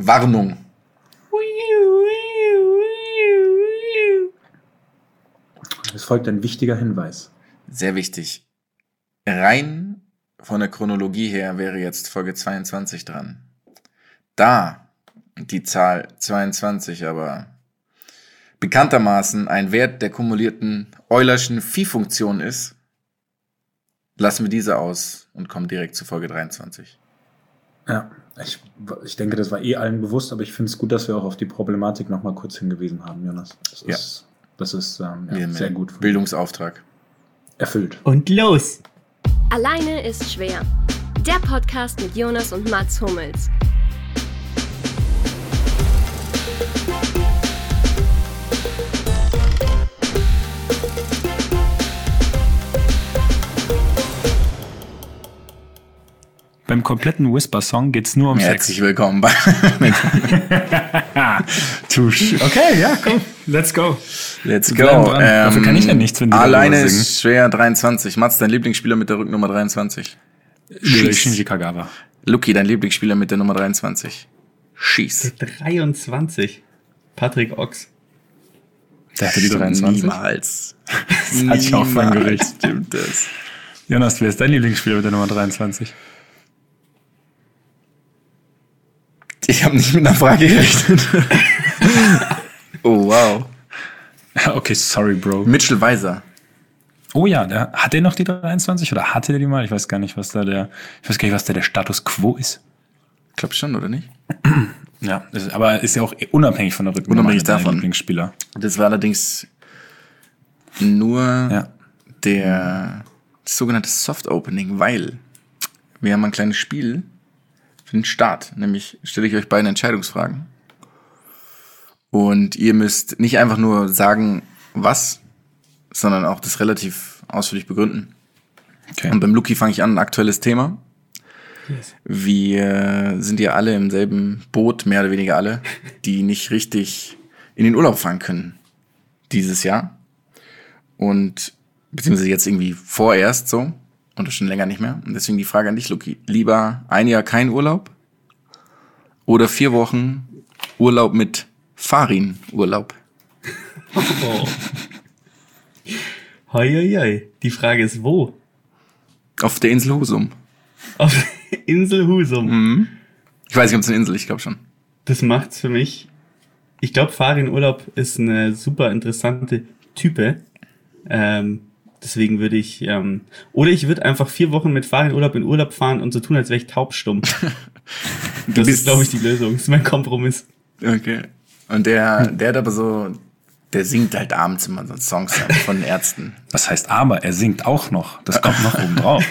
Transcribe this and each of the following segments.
Warnung. Es folgt ein wichtiger Hinweis. Sehr wichtig. Rein von der Chronologie her wäre jetzt Folge 22 dran. Da die Zahl 22 aber bekanntermaßen ein Wert der kumulierten Eulerschen Phi-Funktion ist, lassen wir diese aus und kommen direkt zu Folge 23. Ja, ich denke, das war allen bewusst, aber ich finde es gut, dass wir auch auf die Problematik nochmal kurz hingewiesen haben, Jonas. Das ist sehr gut. Bildungsauftrag. Erfüllt. Und los! Alleine ist schwer. Der Podcast mit Jonas und Mats Hummels. Beim kompletten Whisper-Song geht's nur um Sex. Herzlich willkommen bei Tusch. Okay, ja, komm. Let's go. Dafür kann ich ja nichts, wenn du alleine ist schwer 23. Mats, dein Lieblingsspieler mit der Rücknummer 23. Shinji Kagawa. Luki, dein Lieblingsspieler mit der Nummer 23. Schieß. 23. Patrick Ochs. Der hatte die 23? Niemals. Das hatte ich auch vorhin gerechnet. Stimmt das. Jonas, wer ist dein Lieblingsspieler mit der Nummer 23? Ich habe nicht mit einer Frage gerechnet. Oh, wow. Okay, sorry, Bro. Mitchell Weiser. Oh ja, hat der noch die 23 oder hatte der die mal? Ich weiß gar nicht, was der Status Quo ist. Ich glaube schon, oder nicht? Ja, aber ist ja auch unabhängig von der Rücknummer. Unabhängig davon. Lieblingsspieler. Das war allerdings nur das sogenannte Soft Opening, weil wir haben ein kleines Spiel für den Start. Nämlich stelle ich euch beide Entscheidungsfragen. Und ihr müsst nicht einfach nur sagen, was, sondern auch das relativ ausführlich begründen. Okay. Und beim Luki fange ich an, ein aktuelles Thema. Yes. Wir sind ja alle im selben Boot, mehr oder weniger alle, die nicht richtig in den Urlaub fahren können dieses Jahr. Und beziehungsweise jetzt irgendwie vorerst so und schon länger nicht mehr. Und deswegen die Frage an dich, Luki. Lieber ein Jahr kein Urlaub oder 4 Wochen Urlaub mit Farin-Urlaub? Oh. Hoi. Die Frage ist, wo? Auf der Insel Husum. Auf der Insel Husum. Mhm. Ich weiß nicht, ob es eine Insel ist, ich glaube schon. Das macht's für mich. Ich glaube, Farin-Urlaub ist eine super interessante Type. Deswegen würde ich, oder ich würde einfach 4 Wochen mit Farin-Urlaub in Urlaub fahren und so tun, als wäre ich taubstumm. Das ist, glaube ich, die Lösung. Das ist mein Kompromiss. Okay. Und der hat aber so, der singt halt abends immer so Songs von den Ärzten. Das heißt aber, er singt auch noch. Das kommt noch oben drauf.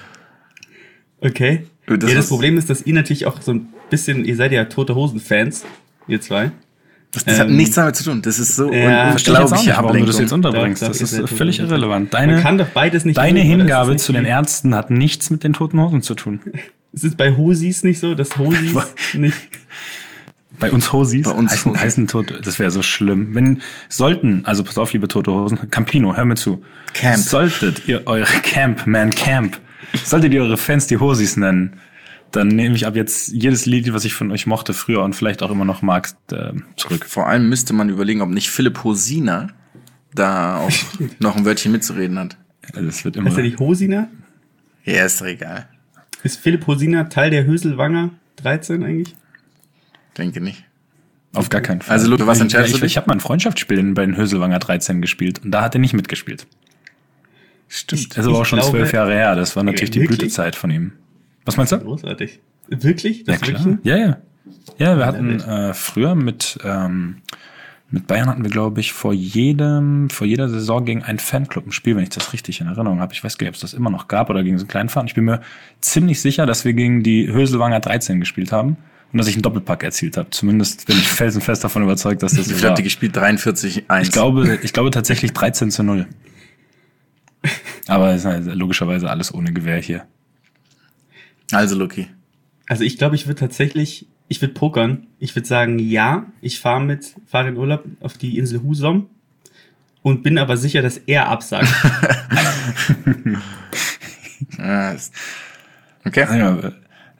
Okay. Das Problem ist, dass ihr natürlich auch so ein bisschen, ihr seid ja Tote Hosen-Fans, ihr zwei. Das hat nichts damit zu tun. Das ist so unglaubliche Ablenkung. Warum du das jetzt unterbringst. Das ist völlig irrelevant. Man kann doch beides nicht Deine tun, Hingabe zu den Ärzten hat nichts mit den Toten Hosen zu tun. Ist es bei Hosis nicht so, dass Hosis nicht... Bei uns Hosis? Bei uns heißen Tote, das wäre so schlimm. Also pass auf, liebe Tote Hosen, Campino, hör mir zu. Camp. Solltet ihr eure solltet ihr eure Fans die Hosis nennen, dann nehme ich ab jetzt jedes Lied, was ich von euch mochte früher und vielleicht auch immer noch mag, zurück. Vor allem müsste man überlegen, ob nicht Philipp Hosiner da auch noch ein Wörtchen mitzureden hat. Das wird immer. Ist er nicht Hosiner? Ja, ist doch egal. Ist Philipp Hosiner Teil der Höselwanger 13 eigentlich? Denke nicht. Auf gar keinen Fall. Also Luke, was entscheidest du? Ich habe mal ein Freundschaftsspiel bei den Höselwanger 13 gespielt und da hat er nicht mitgespielt. Stimmt. Das ist aber auch schon 12 Jahre her. Das war natürlich die wirklich? Blütezeit von ihm. Was meinst du? Großartig. Wirklich? Ja, klar. Ja. Ja, wir hatten früher mit Bayern hatten wir, glaube ich, vor jeder Saison gegen einen Fanclub ein Spiel, wenn ich das richtig in Erinnerung habe. Ich weiß gar nicht, ob es das immer noch gab oder gegen so einen kleinen Verein. Ich bin mir ziemlich sicher, dass wir gegen die Höselwanger 13 gespielt haben und dass ich einen Doppelpack erzielt habe. Zumindest bin ich felsenfest davon überzeugt, dass das so war. Ich hatte gespielt 43-1. Ich glaube tatsächlich 13-0. Aber es ist halt logischerweise alles ohne Gewehr hier. Also, Luki. Also ich glaube, ich würde pokern. Ich würde sagen, ja, ich fahre in Urlaub auf die Insel Husum und bin aber sicher, dass er absagt. Okay.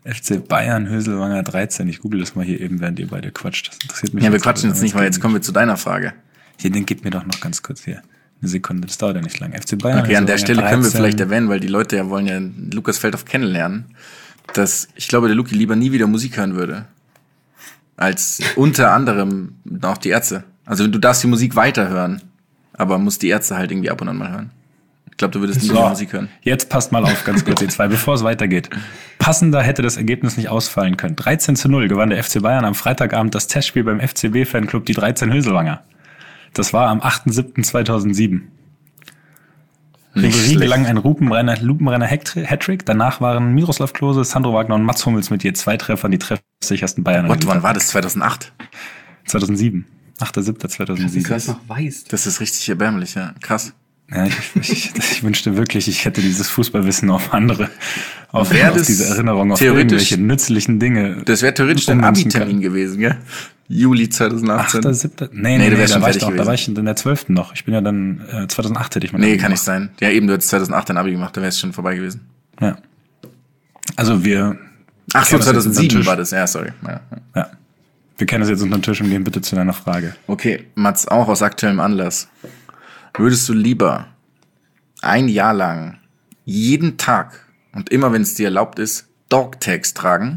FC Bayern, Höselwanger 13. Ich google das mal hier eben, während ihr beide quatscht. Das interessiert mich. Ja, wir quatschen jetzt nicht, weil jetzt kommen wir zu deiner Frage. Hier, den gib mir doch noch ganz kurz hier. Eine Sekunde, das dauert ja nicht lang. FC Bayern. Okay, an der Stelle können wir vielleicht erwähnen, weil die Leute ja wollen ja Lukas Feldhoff kennenlernen, dass ich glaube, der Luki lieber nie wieder Musik hören würde. Als unter anderem auch die Ärzte. Also du darfst die Musik weiterhören, aber musst die Ärzte halt irgendwie ab und an mal hören. Ich glaube, du würdest nie wieder Musik hören. Jetzt passt mal auf, ganz kurz, ihr zwei, bevor es weitergeht. Passender hätte das Ergebnis nicht ausfallen können. 13:0 gewann der FC Bayern am Freitagabend das Testspiel beim FCB-Fanclub die 13 Höselwanger. Das war am 8.7.2007. Ribery gelang ein lupenreiner Hattrick. Danach waren Miroslav Klose, Sandro Wagner und Mats Hummels mit je 2 Treffern die treffsichersten Bayern. Wann war das? 2008? 2007. 8.7.2007. Das noch weißt. Das ist richtig erbärmlich, ja. Krass. Ja, ich wünschte wirklich, ich hätte dieses Fußballwissen auf diese Erinnerung, auf irgendwelche nützlichen Dinge. Das wäre theoretisch dein Abi-Termin gewesen, gell? Juli 2018. 8.7. Nee, da war ich in der 12. noch. Ich bin ja dann 2008 hätte ich mal. Nee, kann nicht sein. Ja, eben, du hättest 2008 dein Abi gemacht, da wäre es schon vorbei gewesen. Ja. Also wir. Ach so, 2007 war das, ja, sorry. Ja. Wir kennen das jetzt unter den Tisch und gehen bitte zu deiner Frage. Okay, Mats, auch aus aktuellem Anlass. Würdest du lieber ein Jahr lang jeden Tag und immer, wenn es dir erlaubt ist, Dogtags tragen?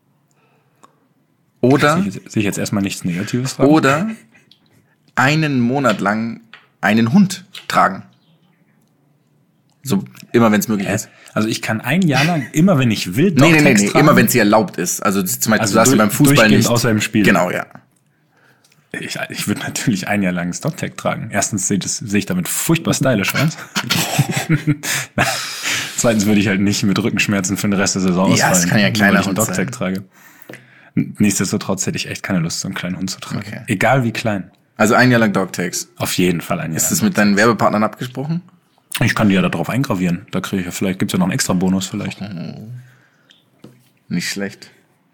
Oder sehe ich jetzt erstmal nichts Negatives dran. Oder einen Monat lang einen Hund tragen? So immer, wenn es möglich ist. Also ich kann ein Jahr lang, immer wenn ich will, Dogtags tragen? Immer wenn es dir erlaubt ist. Also zum Beispiel, du hast beim Fußball nicht. Außer im Spiel. Genau, ja. Ich würde natürlich ein Jahr lang ein Dogtag tragen. Erstens sehe ich damit furchtbar stylisch aus. Zweitens würde ich halt nicht mit Rückenschmerzen für den Rest der Saison ausfallen. Ja, das kann ja ein kleiner Hund Dogtag sein. Trage. Nichtsdestotrotz hätte ich echt keine Lust, so einen kleinen Hund zu tragen. Okay. Egal wie klein. Also ein Jahr lang Dogtags. Auf jeden Fall ein Jahr. Ist das mit deinen Werbepartnern abgesprochen? Ich kann die ja da drauf eingravieren. Da kriege ich ja vielleicht, gibt's ja noch einen extra Bonus vielleicht. Nicht schlecht.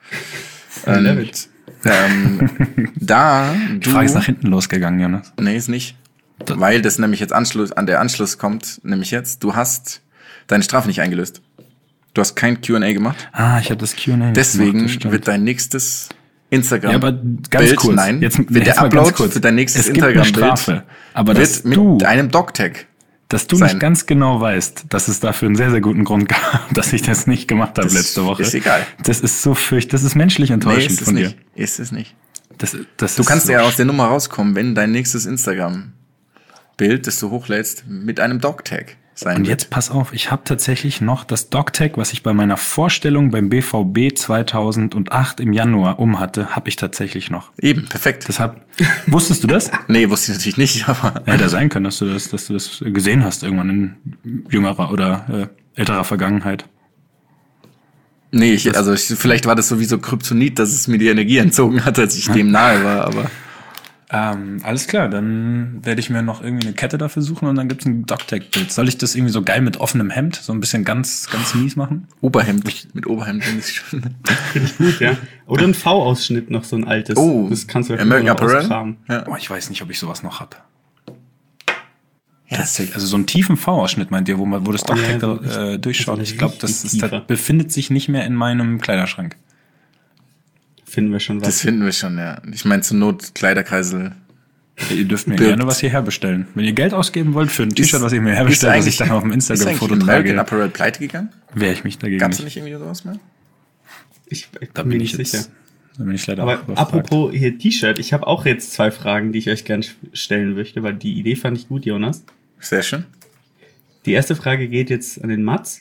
Die Frage ist nach hinten losgegangen, Jonas. Nee, ist nicht. Weil das nämlich jetzt der Anschluss kommt, nämlich jetzt, du hast deine Strafe nicht eingelöst. Du hast kein Q&A gemacht. Ich habe das Q&A nicht Deswegen gemacht, wird dein nächstes Instagram ja, aber ganz Bild, kurz. nein, jetzt wird der Upload für dein nächstes Instagram-Bild aber wird mit einem Dogtag. Dass du nicht ganz genau weißt, dass es dafür einen sehr, sehr guten Grund gab, dass ich das nicht gemacht habe letzte Woche. Ist egal. Das ist so das ist menschlich enttäuschend von dir. Ist es nicht. Das du kannst ja aus der Nummer rauskommen, wenn dein nächstes Instagram-Bild, das du hochlädst, mit einem Dogtag sein Und jetzt pass auf, ich habe tatsächlich noch das Dogtag, was ich bei meiner Vorstellung beim BVB 2008 im Januar umhatte, habe ich tatsächlich noch. Eben, perfekt. Wusstest du das? Nee, wusste ich natürlich nicht, aber... Hätte sein können, dass du das gesehen hast irgendwann in jüngerer oder älterer Vergangenheit. Nee, vielleicht war das sowieso Kryptonit, dass es mir die Energie entzogen hat, als ich dem nahe war, aber... Alles klar, dann werde ich mir noch irgendwie eine Kette dafür suchen und dann gibt's ein Dogtag-Bild. Soll ich das irgendwie so geil mit offenem Hemd, so ein bisschen ganz, ganz mies machen? Mit Oberhemd finde ich schon. Finde ich gut, ja. Oder ein V-Ausschnitt noch, so ein altes. Oh, das kannst du American Apparel? Ja. Ich weiß nicht, ob ich sowas noch hab. Ja, also so einen tiefen V-Ausschnitt meint ihr, wo das Dogtag durchschaut. Ich glaube, das befindet sich nicht mehr in meinem Kleiderschrank. Finden wir schon was. Das finden wir schon, ja. Ich meine, zur Not Kleiderkreisel. Ihr dürft mir gerne was hierher bestellen. Wenn ihr Geld ausgeben wollt für ein T-Shirt, was ich mir herbestellt, was ich dann auf dem Instagram-Foto trage. Ist American Apparel pleite gegangen? Wäre ich mich dagegen Gab's nicht irgendwie sowas mehr? Ich bin mir nicht sicher. Da bin ich leider Aber auch apropos hier T-Shirt, ich habe auch jetzt 2 Fragen, die ich euch gerne stellen möchte, weil die Idee fand ich gut, Jonas. Sehr schön. Die erste Frage geht jetzt an den Mats.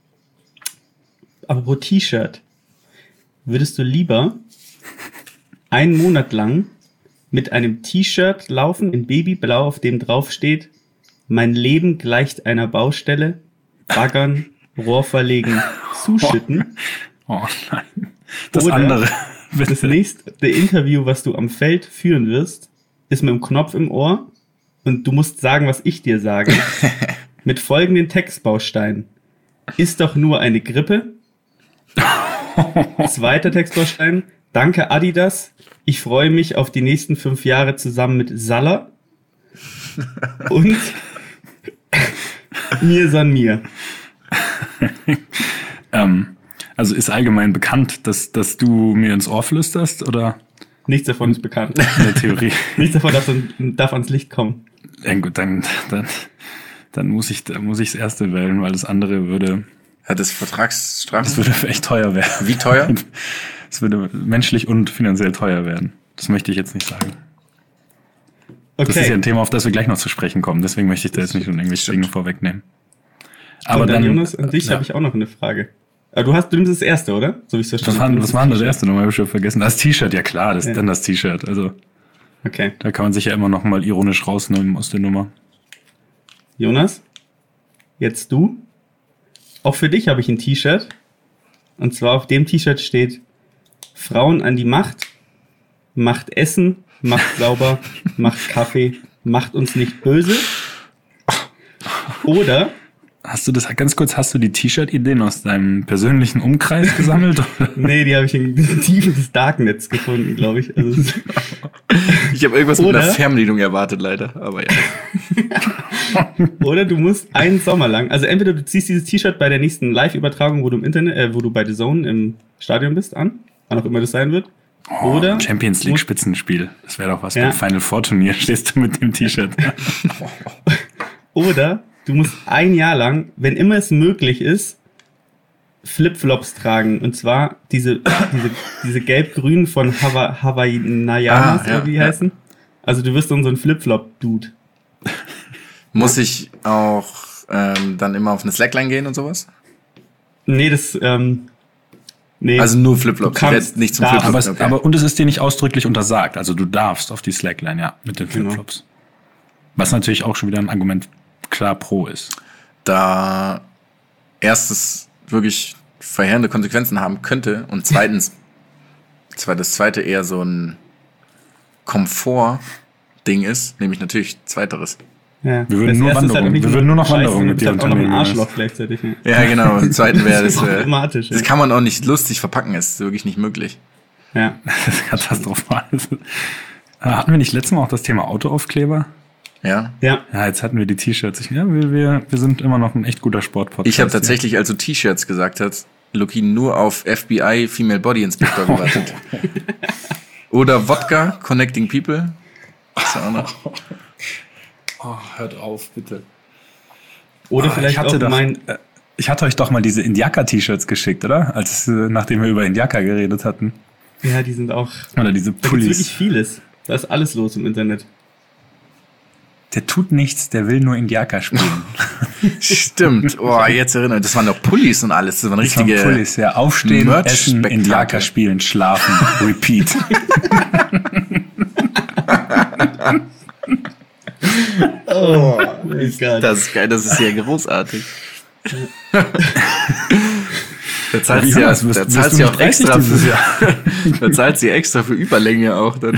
Apropos T-Shirt. Würdest du lieber einen Monat lang mit einem T-Shirt laufen in Babyblau, auf dem drauf steht: Mein Leben gleicht einer Baustelle, baggern, Rohr verlegen, zuschütten? Oh nein. Das Oder andere. Das nächste Interview, was du am Feld führen wirst, ist mit einem Knopf im Ohr und du musst sagen, was ich dir sage. Mit folgenden Textbausteinen: Ist doch nur eine Grippe. Zweiter Textbaustein: Danke Adidas. Ich freue mich auf die nächsten 5 Jahre zusammen mit Salah. Und mir san mir. Also ist allgemein bekannt, dass du mir ins Ohr flüsterst, oder? Nichts davon ist bekannt. In der Theorie. Nichts davon darf ans Licht kommen. Ja, gut, dann muss ich das erste wählen, weil das andere würde... Hat das Vertragsstrafen? Das würde echt teuer werden. Wie teuer? Es würde menschlich und finanziell teuer werden. Das möchte ich jetzt nicht sagen. Okay. Das ist ja ein Thema, auf das wir gleich noch zu sprechen kommen. Deswegen möchte ich da jetzt nicht schon irgendwelche Dinge vorwegnehmen. Aber dann, Jonas, an dich habe ich auch noch eine Frage. Aber du nimmst das erste, oder? So wie ich es verstanden habe. Was war denn das erste nochmal? Habe ich schon vergessen. Das T-Shirt, ja klar, dann das T-Shirt. Also, okay. Da kann man sich ja immer noch mal ironisch rausnehmen aus der Nummer. Jonas, jetzt du. Auch für dich habe ich ein T-Shirt. Und zwar auf dem T-Shirt steht: Frauen an die Macht, macht Essen, macht sauber, macht Kaffee, macht uns nicht böse. Oder... Hast du die T-Shirt-Ideen aus deinem persönlichen Umkreis gesammelt? Nee, die habe ich in tiefes Darknetz gefunden, glaube ich. Also ich habe irgendwas mit einer Fernbedienung erwartet, leider. Aber ja. Oder du musst einen Sommer lang, also entweder du ziehst dieses T-Shirt bei der nächsten Live-Übertragung, wo du bei The Zone im Stadion bist, wann auch immer das sein wird. Oder Champions League Spitzenspiel. Das wäre doch was. Beim Final Four Turnier stehst du mit dem T-Shirt. Oder du musst ein Jahr lang, wenn immer es möglich ist, Flipflops tragen. Und zwar diese gelb-grünen von Hawaiianas, oder wie die heißen. Also du wirst dann so ein Flipflop-Dude. Muss ich auch dann immer auf eine Slackline gehen und sowas? Nee, nee. Also nur Flipflops, jetzt nicht zum Flipflops. Und es ist dir nicht ausdrücklich untersagt. Also du darfst auf die Slackline, ja, mit den Flipflops. Genau. Was natürlich auch schon wieder ein Argument klar pro ist. Da erstens wirklich verheerende Konsequenzen haben könnte und zweitens das zweite eher so ein Komfort-Ding ist, nämlich natürlich zweiteres. Ja. Wir würden nur noch Wanderungen mit dir unternehmen. Auch noch ein Arschloch gleichzeitig. Ja, genau. Im zweiten wäre das. Problematisch. Das kann man auch nicht lustig verpacken, ist wirklich nicht möglich. Ja. Das ist katastrophal. Hatten wir nicht letztes Mal auch das Thema Autoaufkleber? Ja. Ja, jetzt hatten wir die T-Shirts. Ja, wir sind immer noch ein echt guter Sportpodcast. Ich habe tatsächlich, als du T-Shirts gesagt hast, Luki nur auf FBI Female Body Inspector gewartet. Oder Wodka Connecting People. Das auch noch. Oh, hört auf, bitte. Oder vielleicht ich hatte euch doch mal diese Indiaka-T-Shirts geschickt, oder? Nachdem wir über Indiaka geredet hatten. Ja, die sind auch... Oder diese Pullis. Da ist wirklich vieles. Da ist alles los im Internet. Der tut nichts, der will nur Indiaka spielen. Stimmt. Oh, jetzt erinnere ich. Das waren doch Pullis und alles. Das waren richtige Pullis, ja. Aufstehen, essen, Indiaka spielen, schlafen, repeat. Oh, das ist geil. Das ist ja großartig. Da zahlt sie auch extra für, da zahlt sie extra für Überlänge auch dann.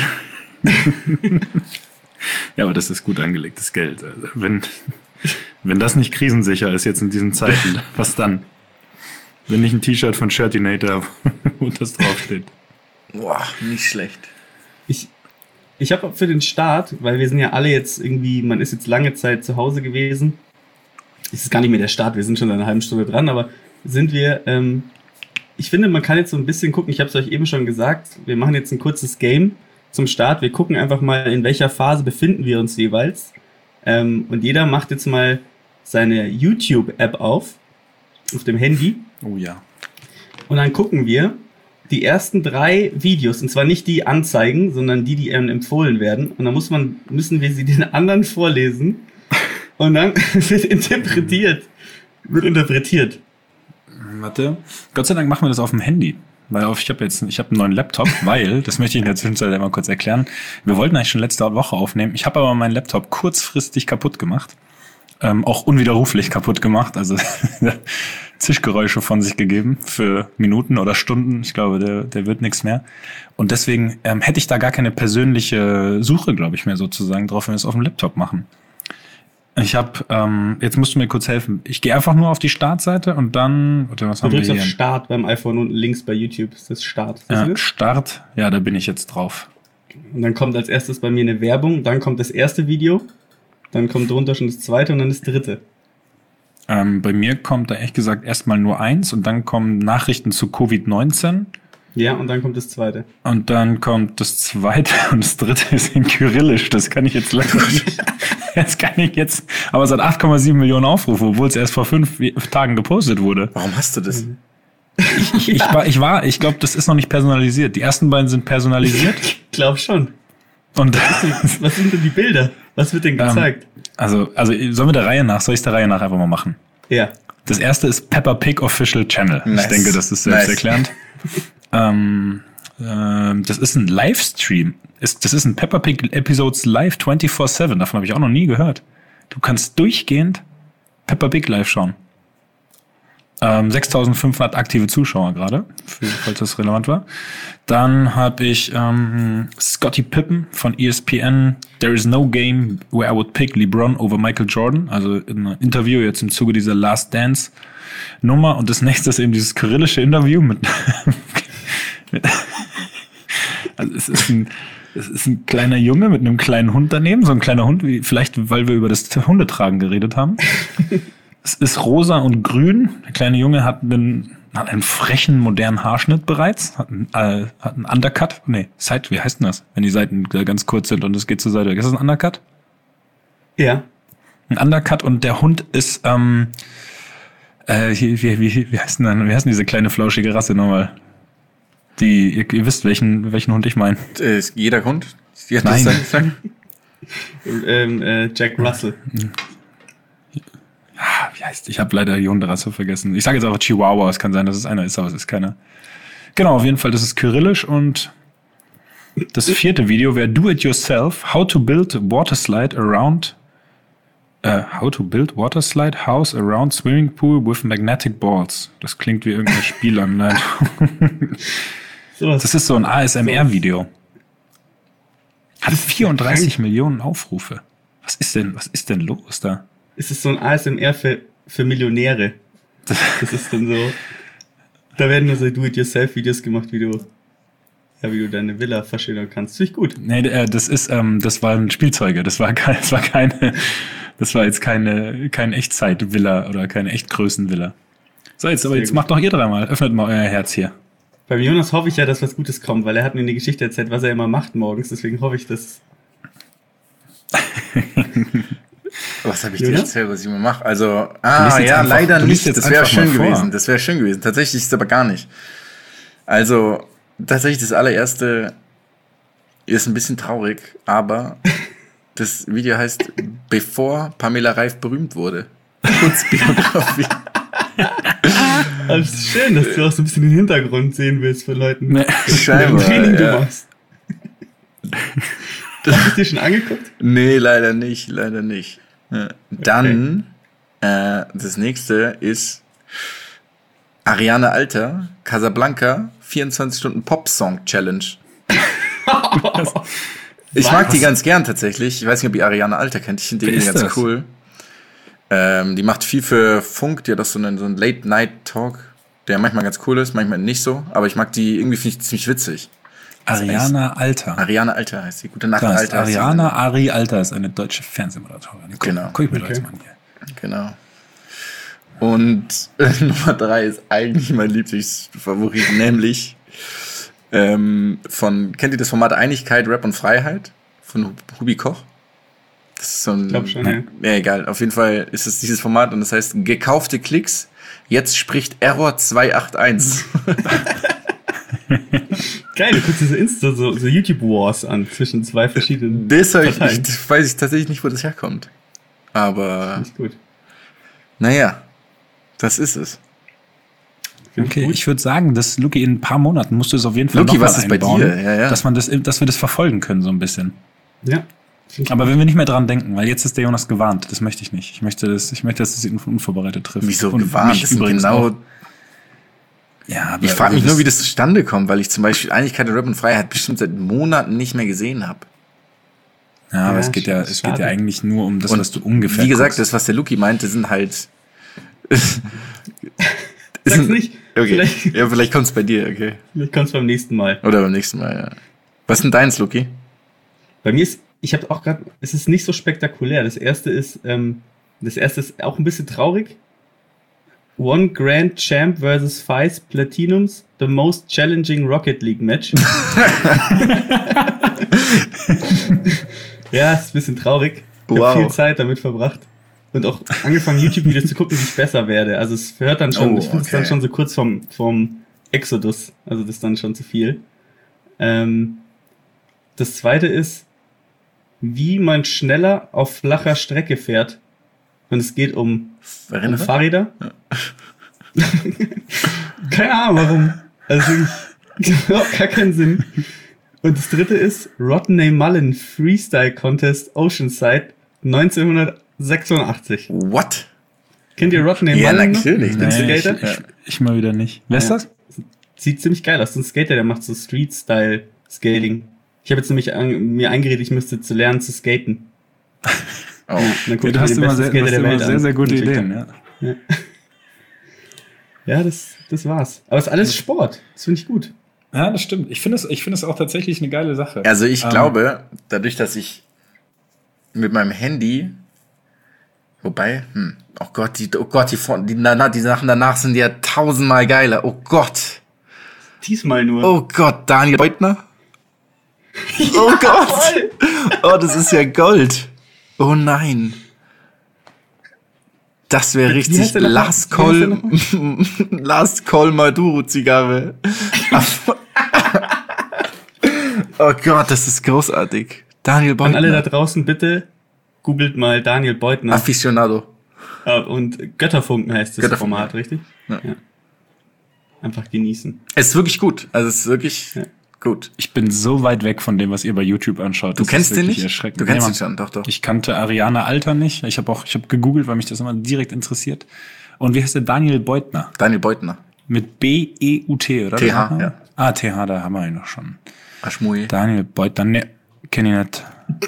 Ja, aber das ist gut angelegtes Geld. Also wenn das nicht krisensicher ist jetzt in diesen Zeiten, was dann? Wenn nicht ein T-Shirt von Shirtinator, wo das draufsteht. Boah, nicht schlecht. Ich habe für den Start, weil wir sind ja alle jetzt irgendwie, man ist jetzt lange Zeit zu Hause gewesen. Es ist gar nicht mehr der Start, wir sind schon eine halbe Stunde dran, aber sind wir, ich finde, man kann jetzt so ein bisschen gucken, ich habe es euch eben schon gesagt, wir machen jetzt ein kurzes Game zum Start. Wir gucken einfach mal, in welcher Phase befinden wir uns jeweils. Und jeder macht jetzt mal seine YouTube-App auf dem Handy. Oh ja. Und dann gucken wir die ersten 3 Videos, und zwar nicht die Anzeigen, sondern die empfohlen werden. Und dann müssen wir sie den anderen vorlesen. Und dann wird interpretiert. Warte. Gott sei Dank machen wir das auf dem Handy. Weil ich habe einen neuen Laptop, weil, das möchte ich in der Zwischenzeit einmal kurz erklären, wir wollten eigentlich schon letzte Woche aufnehmen, ich habe aber meinen Laptop kurzfristig kaputt gemacht, auch unwiderruflich kaputt gemacht, also Zischgeräusche von sich gegeben für Minuten oder Stunden, ich glaube, der wird nichts mehr und deswegen hätte ich da gar keine persönliche Suche, glaube ich, mehr sozusagen drauf, wenn wir es auf dem Laptop machen. Ich habe, jetzt musst du mir kurz helfen. Ich gehe einfach nur auf die Startseite und dann, was haben wir hier? Du drückst auf Start beim iPhone und links bei YouTube ist das Start. Start, ja, da bin ich jetzt drauf. Und dann kommt als erstes bei mir eine Werbung, dann kommt das erste Video, dann kommt drunter schon das zweite und dann das dritte. Bei mir kommt da ehrlich gesagt erstmal nur 1 und dann kommen Nachrichten zu Covid-19. Ja, und dann kommt das zweite. Und dann kommt das zweite und das dritte ist in Kyrillisch. Das kann ich jetzt leider nicht. Das kann ich jetzt. Aber es hat 8,7 Millionen Aufrufe, obwohl es erst vor 5 Tagen gepostet wurde. Warum hast du das? Ich glaube, das ist noch nicht personalisiert. Die ersten beiden sind personalisiert. Ich glaube schon. Und was sind denn die Bilder? Was wird denn gezeigt? Also sollen wir der Reihe nach? Soll ich es der Reihe nach einfach mal machen? Ja. Das erste ist Peppa Pig Official Channel. Nice. Ich denke, das ist selbsterklärend. Das ist ein Livestream. Das ist ein Peppa Pig Episodes Live 24/7. Davon habe ich auch noch nie gehört. Du kannst durchgehend Peppa Pig live schauen. 6.500 aktive Zuschauer gerade, falls das relevant war. Dann habe ich Scottie Pippen von ESPN. There is no game where I would pick LeBron over Michael Jordan. Also in einem Interview jetzt im Zuge dieser Last Dance Nummer. Und das nächste ist eben dieses kyrillische Interview mit also es ist ein kleiner Junge mit einem kleinen Hund daneben. So ein kleiner Hund, vielleicht weil wir über das Hundetragen geredet haben. Es ist rosa und grün. Der kleine Junge hat einen frechen, modernen Haarschnitt bereits. Hat einen Undercut. Nee, Side, wie heißt denn das? Wenn die Seiten ganz kurz sind und es geht zur Seite. Ist das ein Undercut? Ja. Ein Undercut und der Hund ist, wie heißt diese kleine flauschige Rasse nochmal? Ihr wisst, welchen Hund ich meine. Jeder Hund? Nein. Jack Russell. Wie heißt? Ich habe leider die Hunderasse vergessen. Ich sage jetzt auch Chihuahua. Es kann sein, dass es einer ist, aber es ist keiner. Genau, auf jeden Fall, das ist kyrillisch. Und das vierte Video wäre Do It Yourself. How to build waterslide house around swimming pool with magnetic balls. Das klingt wie irgendeine Spielanleitung. Das ist so ein ASMR-Video. Hat 34 Millionen Aufrufe. Was ist denn los da? Es ist so ein ASMR für Millionäre. Das ist dann so, da werden nur so Do-it-yourself-Videos gemacht, wie du deine Villa verschönern kannst. Finde ich gut. Nee, das waren Spielzeuge. Das war jetzt kein Echtzeit-Villa oder keine Echtgrößen-Villa. So, jetzt macht doch ihr dreimal. Öffnet mal euer Herz hier. Beim Jonas hoffe ich ja, dass was Gutes kommt, weil er hat mir eine Geschichte erzählt, was er immer macht morgens. Deswegen hoffe ich, dass... Was habe ich dir erzählt, was ich immer mache? Also, leider nicht. Das wäre schön gewesen. Das wäre schön gewesen. Tatsächlich ist es aber gar nicht. Also, tatsächlich das allererste ist ein bisschen traurig, aber das Video heißt Bevor Pamela Reif berühmt wurde. Kurzbiografie. Aber es ist schön, dass du auch so ein bisschen den Hintergrund sehen willst von Leuten, die Training du machst. Hast du es dir schon angeguckt? Nee, leider nicht. Dann, das nächste ist Ariane Alter, Casablanca, 24 Stunden Pop-Song Challenge. Ich mag die ganz gern tatsächlich. Ich weiß nicht, ob ihr Ariane Alter kennt. Ich finde die ganz cool. Die macht viel für Funk. Die hat auch so einen Late-Night-Talk, der manchmal ganz cool ist, manchmal nicht so. Aber ich mag die, irgendwie finde ich ziemlich witzig. Ariane Alter. Ariane Alter heißt sie. Gute Nacht, Alter. Ari Alter ist eine deutsche Fernsehmoderatorin. Genau. Guck ich mir das mal an hier. Genau. Und Nummer 3 ist eigentlich mein Lieblingsfavorit, nämlich kennt ihr das Format Einigkeit, Rap und Freiheit von Hubi Koch? Das ist so ein... Ich glaube schon, ja. Ja, egal. Auf jeden Fall ist es dieses Format und das heißt gekaufte Klicks. Jetzt spricht Error 281. Geil, du guckst so YouTube Wars an zwischen zwei verschiedenen Parteien. Weiß ich tatsächlich nicht, wo das herkommt. Aber ist gut. Naja, das ist es. Okay, ich würde sagen, dass Luki in ein paar Monaten musst du es auf jeden Fall Luki, noch mal was ist bei dir? Ja. Dass wir das verfolgen können so ein bisschen. Ja. Aber wenn wir nicht mehr dran denken, weil jetzt ist der Jonas gewarnt, das möchte ich nicht. Ich möchte, dass es ihn unvorbereitet trifft. Wieso gewarnt? Das übrigens genau. Auch. Ja, ich frage mich nur, wie das zustande kommt, weil ich zum Beispiel Einigkeit, Rap und Freiheit bestimmt seit Monaten nicht mehr gesehen habe. Ja, aber es geht ja eigentlich nur um das, und was du ungefähr wie gesagt, guckst. Das, was der Luki meinte, sind halt... Sag's nicht. Okay. Vielleicht kommt's bei dir, okay. Vielleicht kommt's beim nächsten Mal. Oder beim nächsten Mal, ja. Was ist denn deins, Luki? Bei mir ist, es ist nicht so spektakulär. Das erste ist auch ein bisschen traurig. One Grand Champ versus 5 Platinums, the most challenging Rocket League Match. Ja, ist ein bisschen traurig. Ich habe viel Zeit damit verbracht. Und auch angefangen, YouTube-Videos zu gucken, wie ich besser werde. Also es hört dann schon, ich finde es dann schon so kurz vom Exodus. Also das ist dann schon zu viel. Das zweite ist, wie man schneller auf flacher Strecke fährt. Und es geht um Fahrräder. Ja. Keine Ahnung warum. Also wirklich gar keinen Sinn. Und das dritte ist Rodney Mullen Freestyle Contest Oceanside 1986. What? Kennt ihr Rodney Mullen? Ja, natürlich. Den Skater? Ich mal wieder nicht. Wer ist das? Sieht ziemlich geil aus. So ein Skater, der macht so Street-Style-Skating. Ich habe jetzt nämlich mir eingeredet, ich müsste zu lernen zu skaten. Oh. Ja, du hast immer sehr, sehr gute Ideen. Ja, das war's. Aber es ist alles Sport. Das finde ich gut. Ja, das stimmt. Ich finde es auch tatsächlich eine geile Sache. Also ich glaube, dadurch, dass ich mit meinem Handy, wobei, oh Gott, die Sachen danach sind ja 1000-mal geiler. Oh Gott. Diesmal nur. Oh Gott, Daniel Beutner. Oh Gott. Oh, das ist ja Gold. Oh nein. Das wäre richtig Last Call Maduro Zigarre. Oh Gott, das ist großartig. Daniel Beutner. An alle da draußen bitte googelt mal Daniel Beutner. Aficionado. Und Götterfunken heißt das Format, richtig? Ja. Einfach genießen. Es ist wirklich gut. Also es ist wirklich gut. Ich bin so weit weg von dem, was ihr bei YouTube anschaut. Du kennst den nicht? Du kennst ihn schon, doch. Ich kannte Ariana Alter nicht. Ich habe gegoogelt, weil mich das immer direkt interessiert. Und wie heißt der? Daniel Beutner. Daniel Beutner. Mit B-E-U-T, oder? TH, ja. Ah, TH, da haben wir ihn noch schon. Aschmui. Daniel Beutner, ne, kenn ich nicht.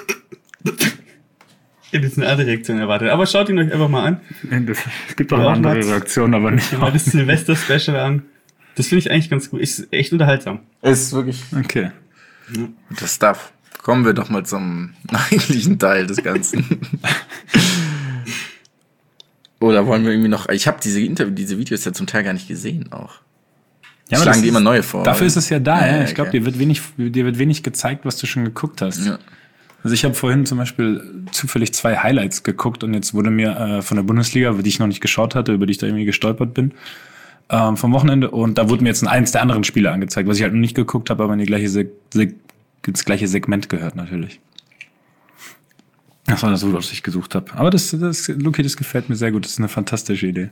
Ich hätte jetzt eine andere Reaktion erwartet. Aber schaut ihn euch einfach mal an. Es gibt auch andere Reaktionen, aber nicht. Mal das Silvester-Special an. Das finde ich eigentlich ganz gut. Ist echt unterhaltsam. Ist wirklich okay. Das Stuff. Kommen wir doch mal zum eigentlichen Teil des Ganzen. Oder wollen wir irgendwie noch... Ich habe diese Videos ja zum Teil gar nicht gesehen auch. Ja, schlagen die immer neue vor. Dafür ist es ja da. Ja, ich glaube, dir wird wenig gezeigt, was du schon geguckt hast. Ja. Also ich habe vorhin zum Beispiel zufällig 2 Highlights geguckt und jetzt wurde mir von der Bundesliga, die ich noch nicht geschaut hatte, über die ich da irgendwie gestolpert bin, vom Wochenende, und da wurde mir jetzt eins der anderen Spiele angezeigt, was ich halt noch nicht geguckt habe, aber in das gleiche Segment gehört natürlich. Das war das Wort, was ich gesucht habe. Aber das gefällt mir sehr gut. Das ist eine fantastische Idee.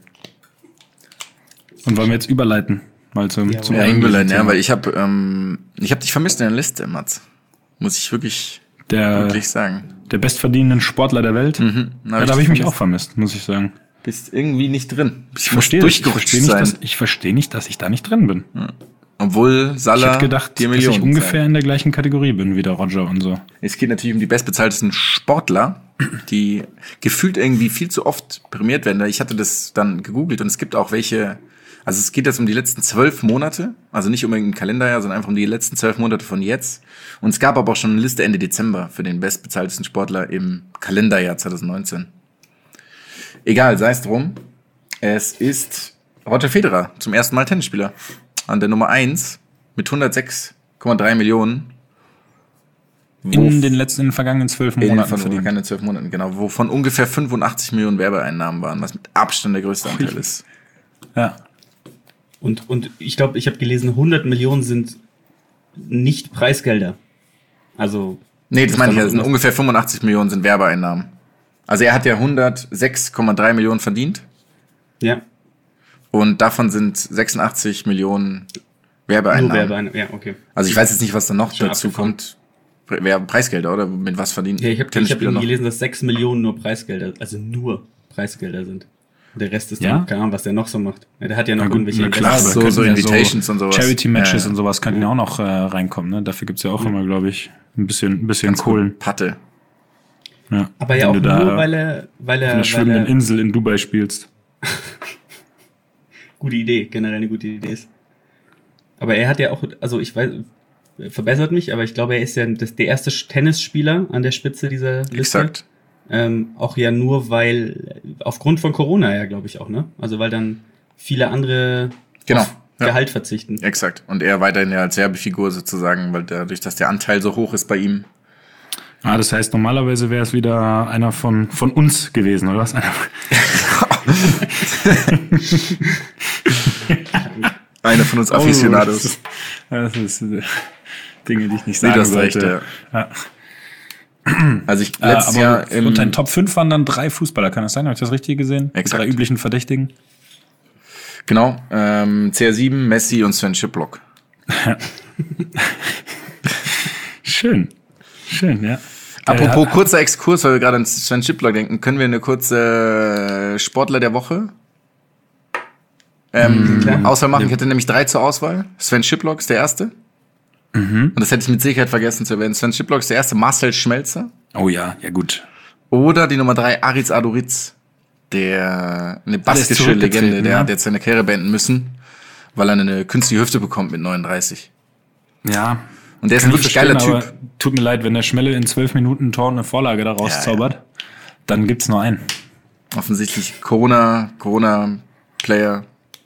Und wollen wir jetzt überleiten? Mal zum Überleiten, ja, weil ich hab dich vermisst in der Liste, Mats. Muss ich wirklich sagen. Der bestverdienenden Sportler der Welt. Mhm, da habe ich mich auch vermisst, muss ich sagen. Bist irgendwie nicht drin. Ich verstehe nicht, dass ich da nicht drin bin. Ja. Obwohl Salah ich hätte gedacht, dass ich ungefähr in der gleichen Kategorie bin wie der Roger und so. Es geht natürlich um die bestbezahltesten Sportler, die gefühlt irgendwie viel zu oft prämiert werden. Ich hatte das dann gegoogelt und es gibt auch welche, also es geht jetzt um die letzten 12 Monate, also nicht um irgendein Kalenderjahr, sondern einfach um die letzten 12 Monate von jetzt. Und es gab aber auch schon eine Liste Ende Dezember für den bestbezahltesten Sportler im Kalenderjahr 2019. Egal, sei es drum. Es ist Roger Federer, zum ersten Mal Tennisspieler. An der Nummer 1 mit 106,3 Millionen. In den vergangenen 12 Monaten verdient. In den vergangenen 12 Monaten, genau. Wovon ungefähr 85 Millionen Werbeeinnahmen waren, was mit Abstand der größte Anteil ist. Ja. Und ich glaube, ich habe gelesen, 100 Millionen sind nicht Preisgelder. Also... Nee, das meine ich ja. Sind ungefähr 85 Millionen sind Werbeeinnahmen. Also er hat ja 106,3 Millionen verdient. Ja. Und davon sind 86 Millionen Werbeeinnahmen. Ja, okay. Also ich weiß jetzt nicht, was da noch dazu kommt. Preisgelder, oder? Mit was verdient? Ja, ich hab gelesen, dass 6 Millionen nur Preisgelder, also nur Preisgelder sind. Und der Rest ist dann, keine Ahnung, was der noch so macht. Ja, der hat ja noch irgendwelche... Klar, so Invitations und sowas. Charity-Matches und sowas könnten ja auch noch reinkommen. Ne? Dafür gibt's ja auch immer, glaube ich, ein bisschen Kohlen. Patte. Ja. Aber ja auch nur, weil er auf einer schwimmenden Insel in Dubai spielst. Gute Idee, generell eine gute Idee ist. Aber er hat ja auch, also ich weiß, verbessert mich, aber ich glaube, er ist ja der erste Tennisspieler an der Spitze dieser Liste. Exakt. Auch ja nur, weil, aufgrund von Corona ja, glaube ich auch, ne? Also weil dann viele andere Gehalt verzichten. Exakt. Und er weiterhin ja als Werbefigur sozusagen, weil dadurch, dass der Anteil so hoch ist bei ihm. Ah, das heißt, normalerweise wäre es wieder einer von uns gewesen, oder was? Einer von uns Aficionados. Das ist Dinge, die ich nicht sagen sollte. Ja. Also ich letztes Jahr unter den Top 5 waren dann 3 Fußballer, kann das sein? Habe ich das richtig gesehen? Exakt. Die 3 üblichen Verdächtigen. Genau, CR7, Messi und Sven Schiplock. Schön, ja. Apropos kurzer Exkurs, weil wir gerade an Sven Schiplock denken, können wir eine kurze Sportler der Woche Auswahl machen? Ich hätte nämlich 3 zur Auswahl. Sven Schiplock ist der erste. Und das hätte ich mit Sicherheit vergessen zu erwähnen. Sven Schiplock ist der erste, Marcel Schmelzer. Oh ja, gut. Oder die Nummer 3, Aritz Aduriz. Eine baskische Legende, der hat jetzt seine Karriere beenden müssen, weil er eine künstliche Hüfte bekommt mit 39. Ja. Und der ist ein wirklich geiler Typ. Tut mir leid, wenn der Schmelle in 12 Minuten Tor eine Vorlage daraus zaubert, dann gibt's nur einen. Offensichtlich Corona Player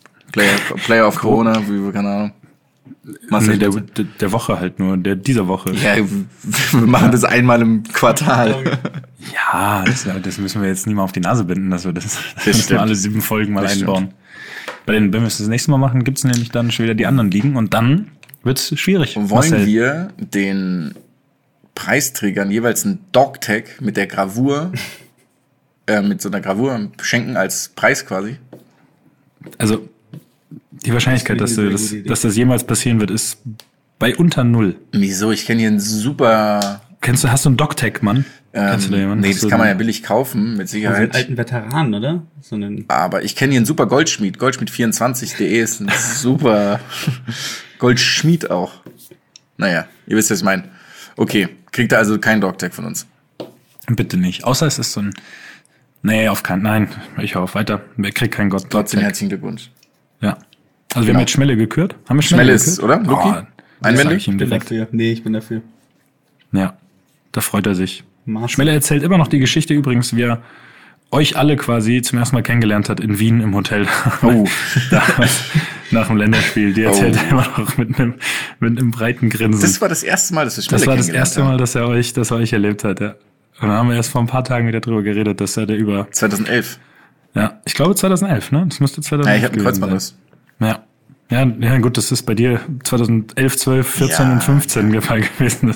of Corona, keine Ahnung. Nee, der Woche halt nur, dieser Woche. Ja, wir machen das einmal im Quartal. Ja, das müssen wir jetzt nie mal auf die Nase binden, dass wir das müssen wir alle 7 Folgen mal einbauen. Wenn wir es das nächste Mal machen, gibt's nämlich dann schon wieder die anderen Ligen und dann wird's schwierig. Und wollen wir den Preisträgern jeweils einen Dogtag mit der Gravur, mit so einer Gravur schenken als Preis quasi? Also, die Wahrscheinlichkeit, dass das jemals passieren wird, ist bei unter 0. Wieso? Ich kenne hier einen super... Hast du einen Dogtag, Mann? Kennst du da jemanden? Nee, das kann man ja billig kaufen, mit Sicherheit. So einen alten Veteranen, oder? Aber ich kenne hier einen super Goldschmied. Goldschmied24.de ist ein super Goldschmied auch. Naja, ihr wisst, was ich meine. Okay, kriegt er also keinen Dogtag von uns? Bitte nicht. Außer es ist so ein... Nee, auf keinen... Nein, ich hoffe weiter. Wer kriegt keinen Dogtag? Trotzdem herzlichen Glückwunsch. Ja. Also wir haben jetzt Schmelle gekürt. Haben wir Schmelle ist, oder? Luki? Einwendig? Ich bin dafür. Ja, da freut er sich. Schmelle erzählt immer noch die Geschichte übrigens, wie er euch alle quasi zum ersten Mal kennengelernt hat in Wien im Hotel. Oh. Damals, nach dem Länderspiel. Die erzählt er immer noch mit einem breiten Grinsen. Das war das erste Mal, dass du Schmelle kennengelernt hast. Das war das erste Mal, dass er euch erlebt hat, ja. Und dann haben wir erst vor ein paar Tagen wieder drüber geredet, dass er der über... 2011. Ja, ich glaube 2011, ne? Das müsste 2011 ich habe einen Kreuzbandriss. Ja. Ja, gut, das ist bei dir 2011, 12, 14 und 15 der Fall gewesen.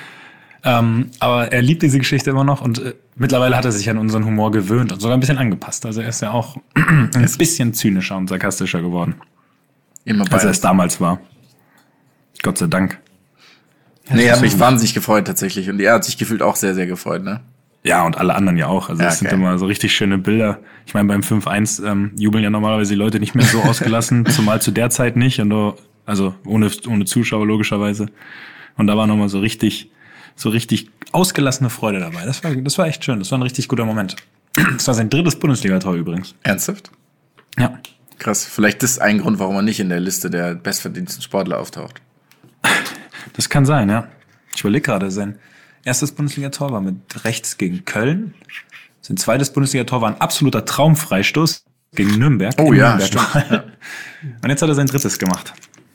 Aber er liebt diese Geschichte immer noch und mittlerweile hat er sich an unseren Humor gewöhnt und sogar ein bisschen angepasst. Also er ist ja auch ein bisschen zynischer und sarkastischer geworden. Immer als er es damals war. Gott sei Dank. Nee, er hat mich wahnsinnig gefreut tatsächlich und er hat sich gefühlt auch sehr, sehr gefreut, ne? Ja, und alle anderen ja auch. Also das sind immer so richtig schöne Bilder. Ich meine, beim 5-1 jubeln ja normalerweise die Leute nicht mehr so ausgelassen, zumal zu der Zeit nicht. Und also ohne Zuschauer logischerweise. Und da war nochmal so richtig ausgelassene Freude dabei. Das war echt schön. Das war ein richtig guter Moment. Das war sein 3. Bundesliga-Tor übrigens. Ernsthaft? Ja. Krass. Vielleicht ist ein Grund, warum er nicht in der Liste der bestverdiensten Sportler auftaucht. Das kann sein, ja. Ich überlege gerade, sein erstes Bundesliga-Tor war mit rechts gegen Köln. Sein zweites Bundesliga-Tor war ein absoluter Traumfreistoß gegen Nürnberg. Oh ja, stimmt. Ja. Und jetzt hat er sein 3. gemacht.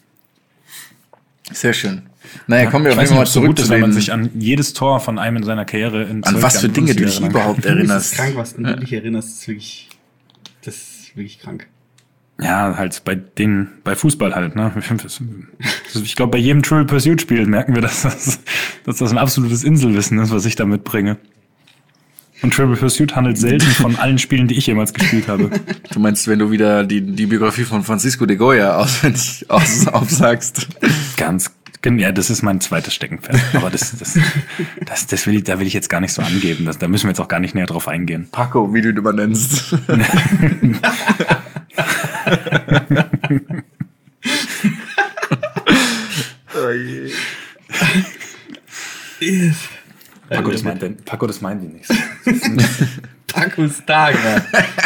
Sehr schön. Naja, kommen wir auf jeden Fall mal zurück zu wenn man sich an jedes Tor von einem in seiner Karriere in 12 An was für Dinge du dich überhaupt erinnerst. Das ist krank, was du dich erinnerst. Das ist wirklich krank. Ja, halt bei Fußball halt, ne? Ich glaube, bei jedem Triple Pursuit Spiel merken wir, dass das ein absolutes Inselwissen ist, was ich da mitbringe. Und Triple Pursuit handelt selten von allen Spielen, die ich jemals gespielt habe. Du meinst, wenn du wieder die Biografie von Francisco de Goya auswendig aufsagst? Ja, das ist mein zweites Steckenpferd. Aber da will ich jetzt gar nicht so angeben. Da müssen wir jetzt auch gar nicht näher drauf eingehen. Paco, wie du ihn immer nennst. Oh je. Paco, das meinen die nicht. Paco Stager.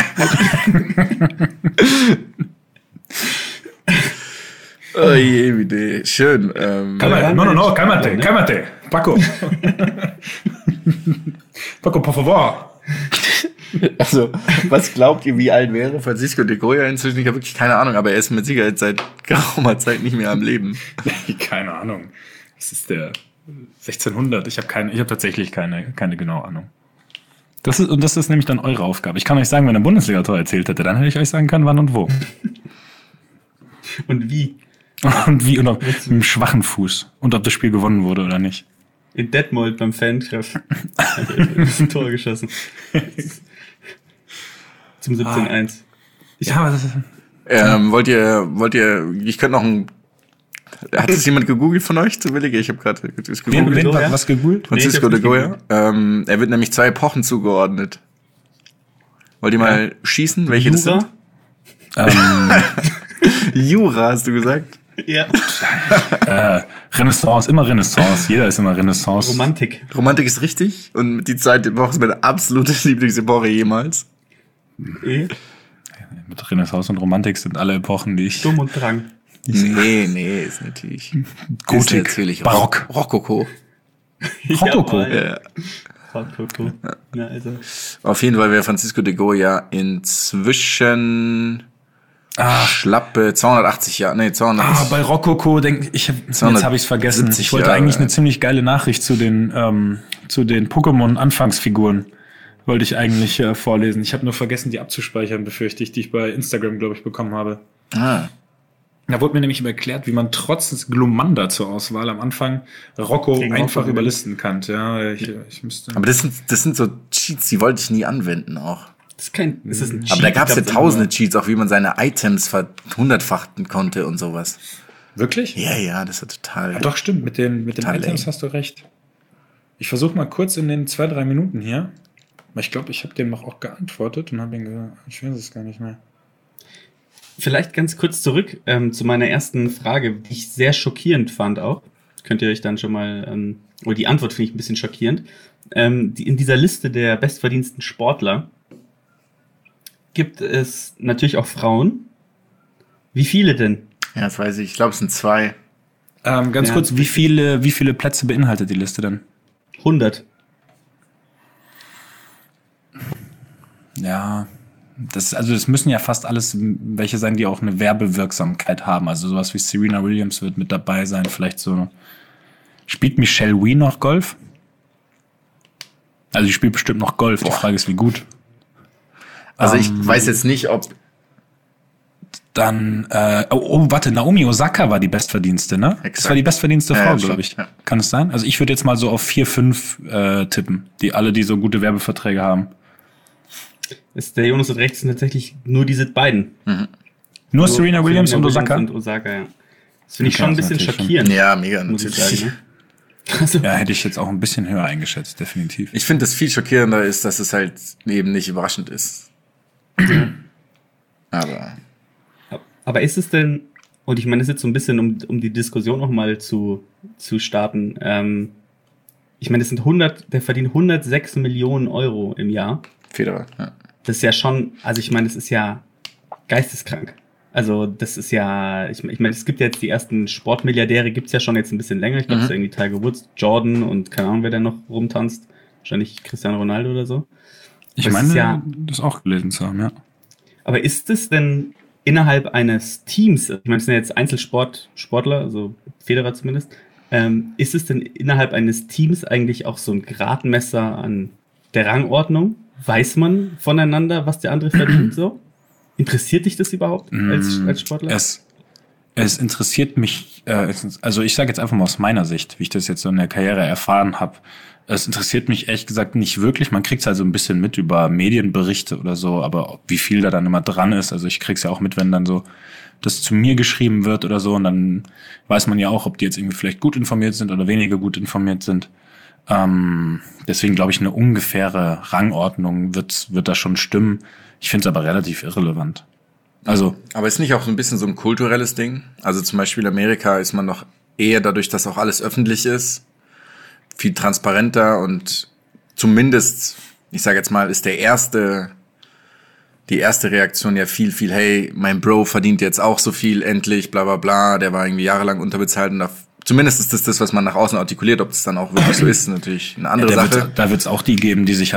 Oh je, wie schön. Cálmate. Paco. Paco, por favor. Also, was glaubt ihr, wie alt wäre Francisco de Goya inzwischen? Ich habe wirklich keine Ahnung, aber er ist mit Sicherheit seit geraumer Zeit nicht mehr am Leben. Keine Ahnung. Das ist der 1600. Ich habe tatsächlich keine genaue Ahnung. Das ist nämlich dann eure Aufgabe. Ich kann euch sagen, wenn er Bundesliga-Tor erzählt hätte, dann hätte ich euch sagen können, wann und wo. Und wie? Und ob mit einem schwachen Fuß. Und ob das Spiel gewonnen wurde oder nicht. In Detmold beim Fan-Treff. Hat er ein Tor geschossen. Zum 17:1. Wollt ihr, ich könnte noch hat es jemand gegoogelt von euch zufällig? Ich habe gerade gegoogelt. Was gegoogelt? Francisco de Goya. Er wird nämlich 2 Epochen zugeordnet. Wollt ihr mal schießen, welche Jura? das sind? Jura, hast du gesagt? Ja. Renaissance, immer Renaissance. Jeder ist immer Renaissance. Romantik ist richtig. Und die zweite Epoche ist meine absolute Lieblingsepoche jemals. Mit Renaissance und Romantik sind alle Epochen, die ich... Dumm und Drang. Nee, ist natürlich... Gotik, ist natürlich Barock. Rokoko. Rokoko? Ja. Rokoko. Ja, also. Auf jeden Fall wäre Francisco de Goya inzwischen... schlappe 280 Jahre. Nee, 280. Bei Rokoko jetzt habe ich es vergessen. Ich wollte eigentlich eine ziemlich geile Nachricht zu den Pokémon-Anfangsfiguren wollte ich eigentlich vorlesen. Ich habe nur vergessen, die abzuspeichern, befürchte ich, die ich bei Instagram, glaube ich, bekommen habe. Da wurde mir nämlich erklärt, wie man trotz Glumanda zur Auswahl am Anfang Rocco einfach überlisten kann. Ja, ich müsste. Aber das sind so Cheats, die wollte ich nie anwenden auch. Das ist ein Cheat. Aber da gab es ja tausende Cheats, auch wie man seine Items verhundertfachen konnte und sowas. Wirklich? Ja, das war total... Ja, doch, stimmt. Mit den Items hast du recht. Ich versuche mal kurz in den 2-3 Minuten hier. Aber ich glaube, ich habe dem auch geantwortet und habe ihm gesagt, ich weiß es gar nicht mehr. Vielleicht ganz kurz zurück zu meiner ersten Frage, die ich sehr schockierend fand auch. Könnt ihr euch dann schon mal... oder die Antwort finde ich ein bisschen schockierend. In dieser Liste der bestverdiensten Sportler gibt es natürlich auch Frauen. Wie viele denn? Ja, das weiß ich. Ich glaube, es sind 2. Ganz kurz, wie viele Plätze beinhaltet die Liste denn? 100. Ja, das müssen ja fast alles welche sein, die auch eine Werbewirksamkeit haben. Also sowas wie Serena Williams wird mit dabei sein. Vielleicht so. Spielt Michelle Wie noch Golf? Also die spielt bestimmt noch Golf. Die Frage ist, wie gut. Also ich weiß jetzt nicht, ob... Dann, warte, Naomi Osaka war die Bestverdienste, ne? Exakt. Das war die bestverdienste Frau, glaube ich. Ja. Kann es sein? Also ich würde jetzt mal so auf 4, 5 tippen, die so gute Werbeverträge haben. Der Jonas hat recht, es sind tatsächlich nur diese beiden. Mhm. Nur Serena Williams und Osaka? Und Osaka, ja. Das finde ich schon ein bisschen schockierend. Ja, mega, natürlich. natürlich. Also, ja, hätte ich jetzt auch ein bisschen höher eingeschätzt, definitiv. Ich finde, das viel schockierender ist, dass es halt eben nicht überraschend ist. Aber ist es denn, und ich meine, das ist jetzt so ein bisschen, um die Diskussion nochmal zu starten, ich meine, der verdient 106 Millionen Euro im Jahr. Federer, ja. Das ist ja schon, also ich meine, das ist ja geisteskrank. Also das ist ja, ich meine, es gibt ja jetzt die ersten Sportmilliardäre, gibt's ja schon jetzt ein bisschen länger. Ich glaube, es ist irgendwie Tiger Woods, Jordan und keine Ahnung, wer da noch rumtanzt. Wahrscheinlich Cristiano Ronaldo oder so. Ich meine, das auch gelesen zu haben, ja. Aber ist es denn innerhalb eines Teams, ich meine, es sind ja jetzt Einzelsportler, also Federer zumindest, ist es denn innerhalb eines Teams eigentlich auch so ein Gradmesser an der Rangordnung? Weiß man voneinander, was der andere verdient so? Interessiert dich das überhaupt als Sportler? Es interessiert mich, also ich sage jetzt einfach mal aus meiner Sicht, wie ich das jetzt so in der Karriere erfahren habe. Es interessiert mich ehrlich gesagt nicht wirklich. Man kriegt es halt so ein bisschen mit über Medienberichte oder so, aber wie viel da dann immer dran ist, also ich krieg's ja auch mit, wenn dann so das zu mir geschrieben wird oder so, und dann weiß man ja auch, ob die jetzt irgendwie vielleicht gut informiert sind oder weniger gut informiert sind. Deswegen glaube ich, eine ungefähre Rangordnung wird da schon stimmen. Ich finde es aber relativ irrelevant. Also, aber ist nicht auch so ein bisschen so ein kulturelles Ding? Also zum Beispiel in Amerika ist man noch eher dadurch, dass auch alles öffentlich ist, viel transparenter, und zumindest, ich sage jetzt mal, ist die erste Reaktion ja viel, hey, mein Bro verdient jetzt auch so viel, endlich, bla bla bla, der war irgendwie jahrelang unterbezahlt, und zumindest ist das, was man nach außen artikuliert. Ob das dann auch wirklich so ist, natürlich eine andere Sache. Da wird es auch die geben, die sich halt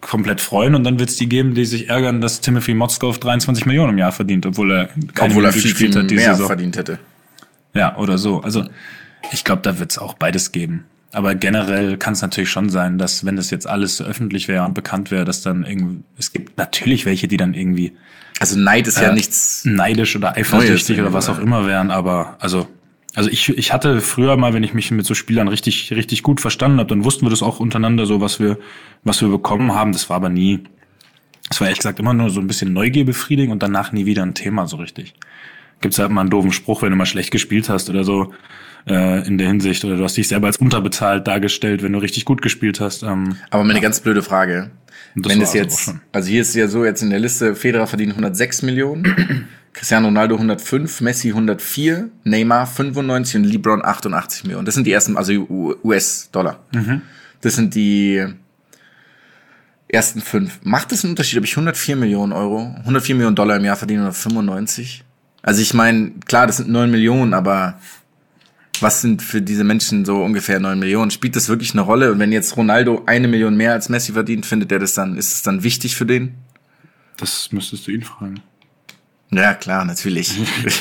komplett freuen und dann wird es die geben, die sich ärgern, dass Timothy Motzkov 23 Millionen im Jahr verdient, obwohl er viel mehr verdient hätte. Ja, oder so. Also ich glaube, da wird es auch beides geben. Aber generell kann es natürlich schon sein, dass wenn das jetzt alles so öffentlich wäre und bekannt wäre, dass dann irgendwie, es gibt natürlich welche, die dann irgendwie also Neid ist ja nichts neidisch oder eifersüchtig oder was auch immer wären, aber also ich hatte früher mal, wenn ich mich mit so Spielern richtig gut verstanden habe, dann wussten wir das auch untereinander so, was wir bekommen haben. Das war aber nie, das war ehrlich gesagt immer nur so ein bisschen Neugier befriedigen und danach nie wieder ein Thema so richtig. Gibt's halt mal einen doofen Spruch, wenn du mal schlecht gespielt hast oder so, in der Hinsicht, oder du hast dich selber als unterbezahlt dargestellt, wenn du richtig gut gespielt hast. Aber mal eine ganz blöde Frage. Wenn es jetzt, also hier ist ja so jetzt in der Liste, Federer verdient 106 Millionen, Cristiano Ronaldo 105, Messi 104, Neymar 95 und LeBron 88 Millionen. Das sind die ersten, also US-Dollar. Mhm. Das sind die ersten 5. Macht das einen Unterschied, ob ich 104 Millionen Dollar im Jahr verdiene oder 95? Also ich meine, klar, das sind 9 Millionen, aber was sind für diese Menschen so ungefähr 9 Millionen? Spielt das wirklich eine Rolle? Und wenn jetzt Ronaldo 1 Million mehr als Messi verdient, findet er das dann, ist es dann wichtig für den? Das müsstest du ihn fragen. Ja, klar, natürlich. Ich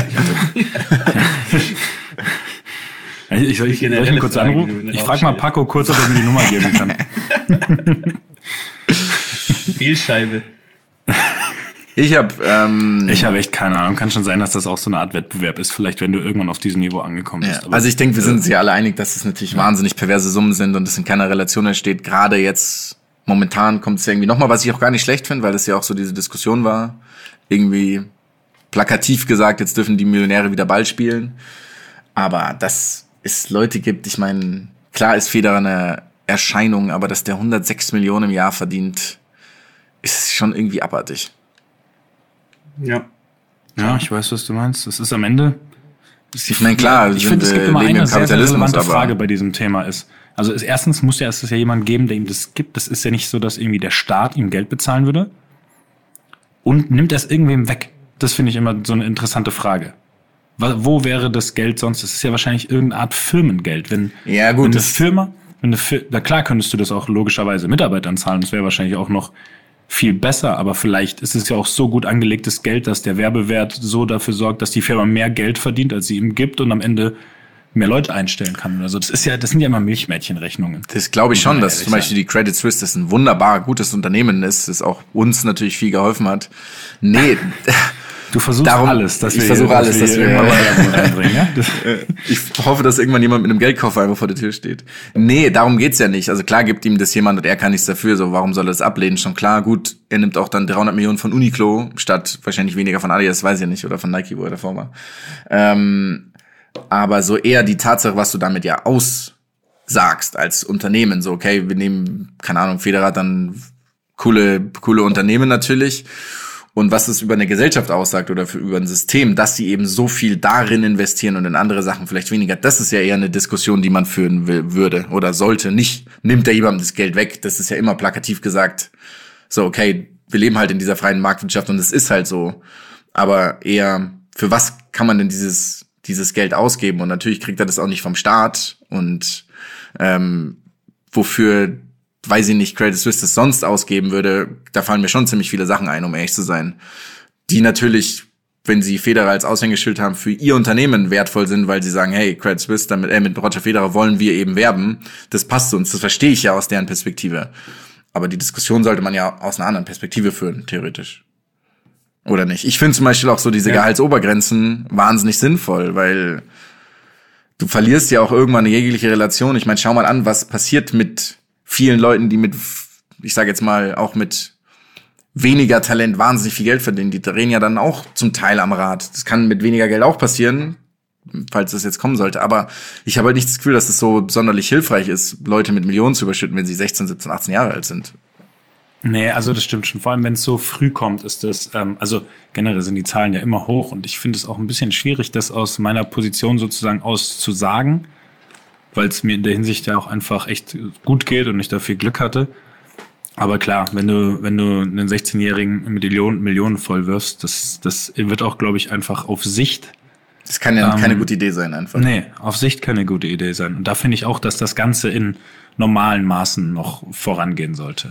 soll ihn kurz anrufen? Ich frage mal Paco kurz, ob er mir die Nummer geben kann. Spielscheibe. Ich habe echt keine Ahnung. Kann schon sein, dass das auch so eine Art Wettbewerb ist. Vielleicht, wenn du irgendwann auf diesem Niveau angekommen bist. Ja, also ich denke, wir sind uns ja alle einig, dass es natürlich wahnsinnig perverse Summen sind und es in keiner Relation entsteht. Gerade jetzt, momentan kommt es ja irgendwie nochmal, was ich auch gar nicht schlecht finde, weil das ja auch so diese Diskussion war. Irgendwie plakativ gesagt, jetzt dürfen die Millionäre wieder Ball spielen. Aber dass es Leute gibt, ich meine, klar ist Federer eine Erscheinung, aber dass der 106 Millionen im Jahr verdient, ist schon irgendwie abartig. Ja, ich weiß, was du meinst. Das ist am Ende. Ich meine, klar, ich finde, es gibt immer eine sehr, sehr relevante Frage bei diesem Thema ist. Also erstens muss es ja jemand geben, der ihm das gibt. Das ist ja nicht so, dass irgendwie der Staat ihm Geld bezahlen würde. Und nimmt er es irgendwem weg? Das finde ich immer so eine interessante Frage. Wo wäre das Geld sonst? Das ist ja wahrscheinlich irgendeine Art Firmengeld. Wenn eine Firma, na klar könntest du das auch logischerweise Mitarbeitern zahlen. Das wäre wahrscheinlich auch noch viel besser, aber vielleicht ist es ja auch so gut angelegtes Geld, dass der Werbewert so dafür sorgt, dass die Firma mehr Geld verdient, als sie ihm gibt und am Ende mehr Leute einstellen kann. Also das sind ja immer Milchmädchenrechnungen. Das glaube ich schon, dass zum Beispiel die Credit Suisse das ein wunderbar gutes Unternehmen ist, das auch uns natürlich viel geholfen hat. Nee, du versuchst alles, dass wir irgendwann mal reinbringen. Ja? Ich hoffe, dass irgendwann jemand mit einem Geldkoffer einfach vor der Tür steht. Nee, darum geht's ja nicht. Also klar gibt ihm das jemand und er kann nichts dafür. So, warum soll er das ablehnen? Schon klar, gut, er nimmt auch dann 300 Millionen von Uniqlo statt wahrscheinlich weniger von Adidas, weiß ich ja nicht, oder von Nike, wo er davor war. Aber so eher die Tatsache, was du damit ja aussagst als Unternehmen. So, okay, wir nehmen, keine Ahnung, Federer dann coole Unternehmen natürlich. Und was es über eine Gesellschaft aussagt oder über ein System, dass sie eben so viel darin investieren und in andere Sachen vielleicht weniger, das ist ja eher eine Diskussion, die man führen würde oder sollte. Nicht, nimmt da jemandem das Geld weg, das ist ja immer plakativ gesagt. So, okay, wir leben halt in dieser freien Marktwirtschaft und es ist halt so. Aber eher, für was kann man denn dieses Geld ausgeben? Und natürlich kriegt er das auch nicht vom Staat und wofür, weiß ich nicht, Credit Suisse das sonst ausgeben würde, da fallen mir schon ziemlich viele Sachen ein, um ehrlich zu sein, die natürlich, wenn sie Federer als Aushängeschild haben, für ihr Unternehmen wertvoll sind, weil sie sagen, hey, Credit Suisse, mit Roger Federer wollen wir eben werben, das passt uns, das verstehe ich ja aus deren Perspektive. Aber die Diskussion sollte man ja aus einer anderen Perspektive führen, theoretisch. Oder nicht? Ich finde zum Beispiel auch so diese Gehaltsobergrenzen wahnsinnig sinnvoll, weil du verlierst ja auch irgendwann eine jegliche Relation. Ich meine, schau mal an, was passiert mit vielen Leuten, die ich sage jetzt mal, auch mit weniger Talent wahnsinnig viel Geld verdienen. Die drehen ja dann auch zum Teil am Rad. Das kann mit weniger Geld auch passieren, falls das jetzt kommen sollte. Aber ich habe halt nicht das Gefühl, dass es so sonderlich hilfreich ist, Leute mit Millionen zu überschütten, wenn sie 16, 17, 18 Jahre alt sind. Nee, also das stimmt schon. Vor allem, wenn es so früh kommt, ist das, also generell sind die Zahlen ja immer hoch und ich finde es auch ein bisschen schwierig, das aus meiner Position sozusagen auszusagen, weil es mir in der Hinsicht ja auch einfach echt gut geht und ich da viel Glück hatte. Aber klar, wenn du einen 16-Jährigen mit Millionen voll wirfst, das wird auch, glaube ich, einfach auf Sicht. Das kann ja keine gute Idee sein, einfach. Nee, auf Sicht keine gute Idee sein. Und da finde ich auch, dass das Ganze in normalen Maßen noch vorangehen sollte.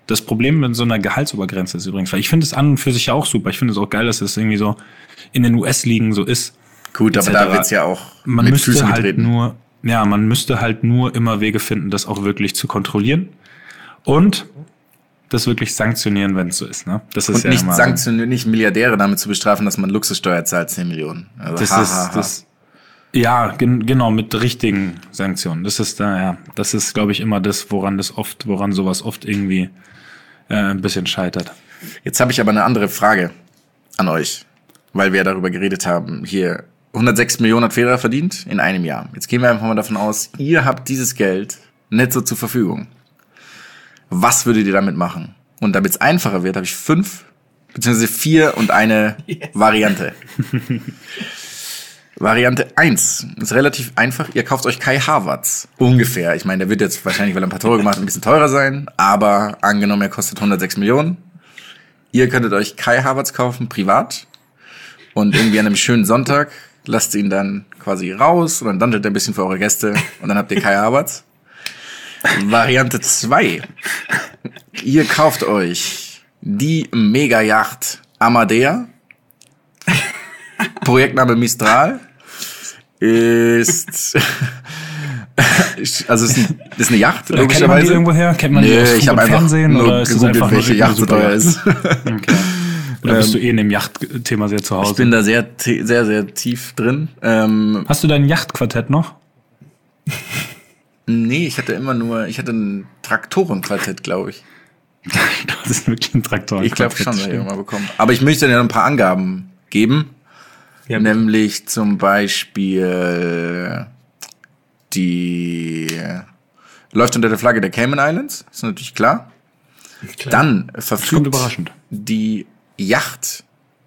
Das Problem mit so einer Gehaltsobergrenze ist übrigens, weil ich finde es an und für sich ja auch super. Ich finde es auch geil, dass es irgendwie so in den US-Ligen so ist. Gut, aber da wird's ja auch man müsste halt nur, man müsste halt nur immer Wege finden, das auch wirklich zu kontrollieren und das wirklich sanktionieren, wenn es so ist. Ne? Das ist und nicht sanktionieren, nicht Milliardäre damit zu bestrafen, dass man Luxussteuer zahlt, 10 Millionen. Also das ja, genau, mit richtigen Sanktionen. Das ist glaube ich, immer das, woran sowas oft irgendwie ein bisschen scheitert. Jetzt habe ich aber eine andere Frage an euch, weil wir darüber geredet haben. Hier 106 Millionen hat Federer verdient in einem Jahr. Jetzt gehen wir einfach mal davon aus, ihr habt dieses Geld netto zur Verfügung. Was würdet ihr damit machen? Und damit es einfacher wird, habe ich 5 bzw. 4 und eine Variante. Variante 1 ist relativ einfach. Ihr kauft euch Kai Havertz. Ungefähr. Ich meine, der wird jetzt wahrscheinlich, weil er ein paar Tore gemacht hat, ein bisschen teurer sein. Aber angenommen, er kostet 106 Millionen. Ihr könntet euch Kai Havertz kaufen, privat. Und irgendwie an einem schönen Sonntag lasst ihn dann quasi raus. Und dann dandelt er ein bisschen für eure Gäste. Und dann habt ihr Kai Havertz. Variante 2. Ihr kauft euch die Mega-Yacht Amadea. Projektname Mistral. Ist also ist eine Yacht, logischerweise. Kennt man die irgendwo her? Kennt man die aus ich habe einfach Fernsehen nur oder ist es einfach welche Yacht so teuer ist. Okay. Oder bist du in dem Yachtthema sehr zu Hause? Ich bin da sehr, sehr tief drin. Hast du dein Yachtquartett noch? Nee, ich hatte ein Traktorenquartett, glaube ich. Das ist wirklich ein Traktorenquartett. Ich glaube schon, das habe ich mal bekommen. Aber ich möchte dir noch ein paar Angaben geben. Ja, nämlich zum Beispiel die läuft unter der Flagge der Cayman Islands, ist natürlich klar. Dann verfügt die Yacht,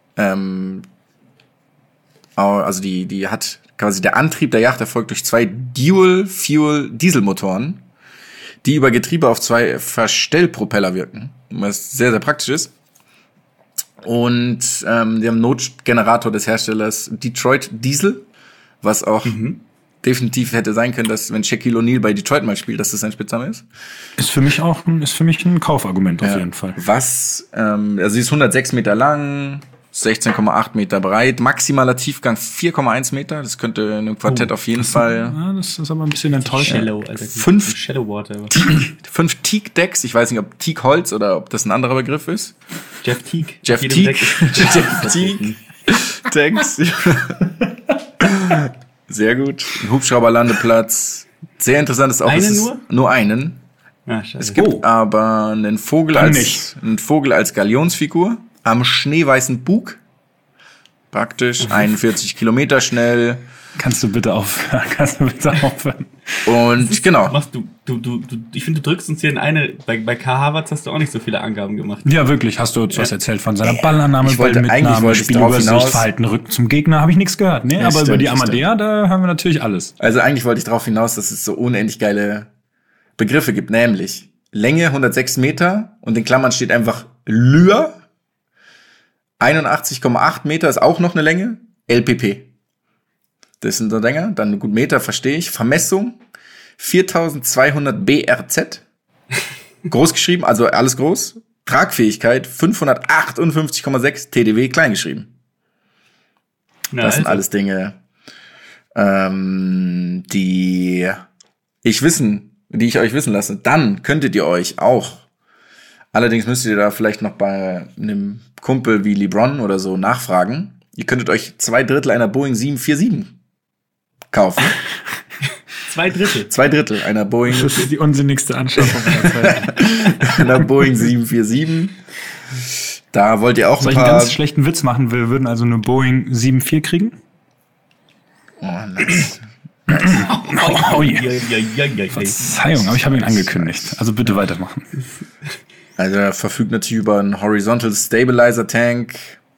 also die hat quasi der Antrieb der Yacht erfolgt durch 2 Dual-Fuel-Dieselmotoren, die über Getriebe auf 2 Verstellpropeller wirken, was sehr, sehr praktisch ist. Und die haben einen Notgenerator des Herstellers Detroit Diesel, was auch definitiv hätte sein können, dass wenn Shaquille O'Neal bei Detroit mal spielt, dass das sein Spitzname ist. Ist für mich ein Kaufargument auf jeden Fall. Also sie ist 106 Meter lang, 16,8 Meter breit, maximaler Tiefgang 4,1 Meter. Das könnte in einem Quartett auf jeden Fall. Das ist aber ein bisschen enttäuschend. Shallow, Alter. 5 Teak Decks. Ich weiß nicht, ob Teak Holz oder ob das ein anderer Begriff ist. Jeff Teak. Jeff Teak Decks. Sehr gut. Ein Hubschrauberlandeplatz. Sehr interessant ist auch. Einen nur? Nur einen. Ah, scheiße. Es gibt aber einen Vogel als Galionsfigur am schneeweißen Bug. Praktisch 41 Kilometer schnell. Kannst du bitte aufhören? Und genau. Ich finde, du drückst uns hier in eine. Bei Kai Havertz hast du auch nicht so viele Angaben gemacht. Ja, wirklich. Hast du uns was erzählt von seiner Ballannahme, Ballmitnahme, Spielübersicht, Verhalten, Rücken zum Gegner? Habe ich nichts gehört. Nee, aber über die Amadea, da haben wir natürlich alles. Also eigentlich wollte ich darauf hinaus, dass es so unendlich geile Begriffe gibt. Nämlich Länge 106 Meter und in Klammern steht einfach Lyre. 81,8 Meter ist auch noch eine Länge. LPP. Das sind so Dinger. Dann gut Meter, verstehe ich. Vermessung 4200 BRZ. Groß geschrieben, also alles groß. Tragfähigkeit 558,6 TDW klein geschrieben. Das sind alles Dinge, die ich euch wissen lasse. Dann könntet ihr euch auch, allerdings müsstet ihr da vielleicht noch bei einem Kumpel wie LeBron oder so nachfragen. Ihr könntet euch 2/3 einer Boeing 747 kaufen. 2/3? 2/3 einer Boeing. Das ist die unsinnigste Anschaffung aller Zeiten. Einer Boeing 747. Da wollt ihr auch Soll ich einen ganz schlechten Witz machen? Wir würden also eine Boeing 74 kriegen? Oh, nice. Oh yeah. Verzeihung, aber ich habe ihn angekündigt. Also bitte weitermachen. Also er verfügt natürlich über einen Horizontal Stabilizer Tank.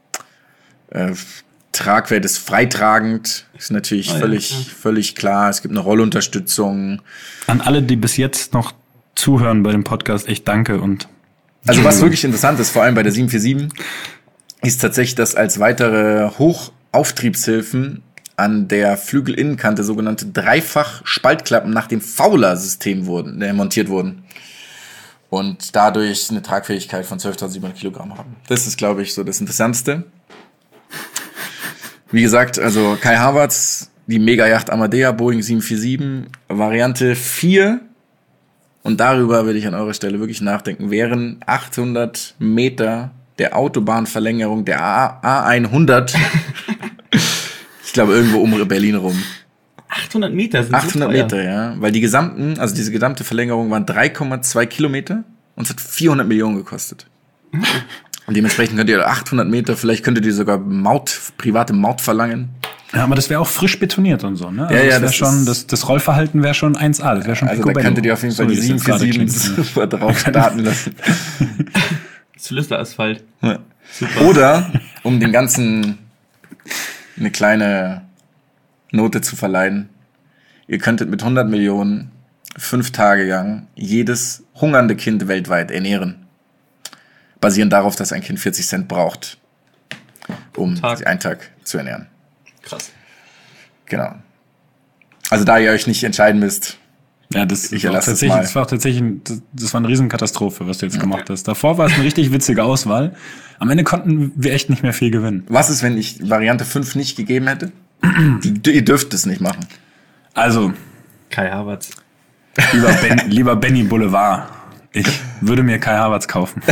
Tragwert ist freitragend. Ist natürlich völlig klar. Es gibt eine Rollunterstützung. An alle, die bis jetzt noch zuhören bei dem Podcast, echt danke. Also was wirklich interessant ist, vor allem bei der 747, ist tatsächlich, dass als weitere Hochauftriebshilfen an der Flügelinnenkante sogenannte Dreifach-Spaltklappen nach dem Fowler-System montiert wurden. und dadurch eine Tragfähigkeit von 12.700 Kilogramm haben. Das ist, glaube ich, so das Interessantste. Wie gesagt, also Kai Havertz, die Mega-Yacht Amadea, Boeing 747, Variante 4. Und darüber würde ich an eurer Stelle wirklich nachdenken. Wären 800 Meter der Autobahnverlängerung der A100, ich glaube irgendwo um Berlin rum. 800 Meter sind 800 so teuer. Meter, ja. Weil diese gesamte Verlängerung waren 3,2 Kilometer und es hat 400 Millionen gekostet. Und dementsprechend könnt ihr 800 Meter, vielleicht könntet ihr sogar private Maut verlangen. Ja, aber das wäre auch frisch betoniert und so, ne? Also Ja, das wäre schon, das Rollverhalten wäre schon 1A, das wäre schon Also da könntet ihr auf jeden Fall die 747 super drauf starten lassen. Zylinderasphalt. Ja. Oder, um den ganzen eine kleine Note zu verleihen, ihr könntet mit 100 Millionen 5 Tage lang jedes hungernde Kind weltweit ernähren. Basierend darauf, dass ein Kind 40 Cent braucht, um sich einen Tag zu ernähren. Krass. Genau. Also da ihr euch nicht entscheiden müsst, ja, das war eine Riesenkatastrophe, was du jetzt gemacht hast. Davor war es eine richtig witzige Auswahl. Am Ende konnten wir echt nicht mehr viel gewinnen. Was ist, wenn ich Variante 5 nicht gegeben hätte? Ihr dürft es nicht machen. Also, Kai Havertz. Lieber Benny Boulevard. Ich würde mir Kai Havertz kaufen.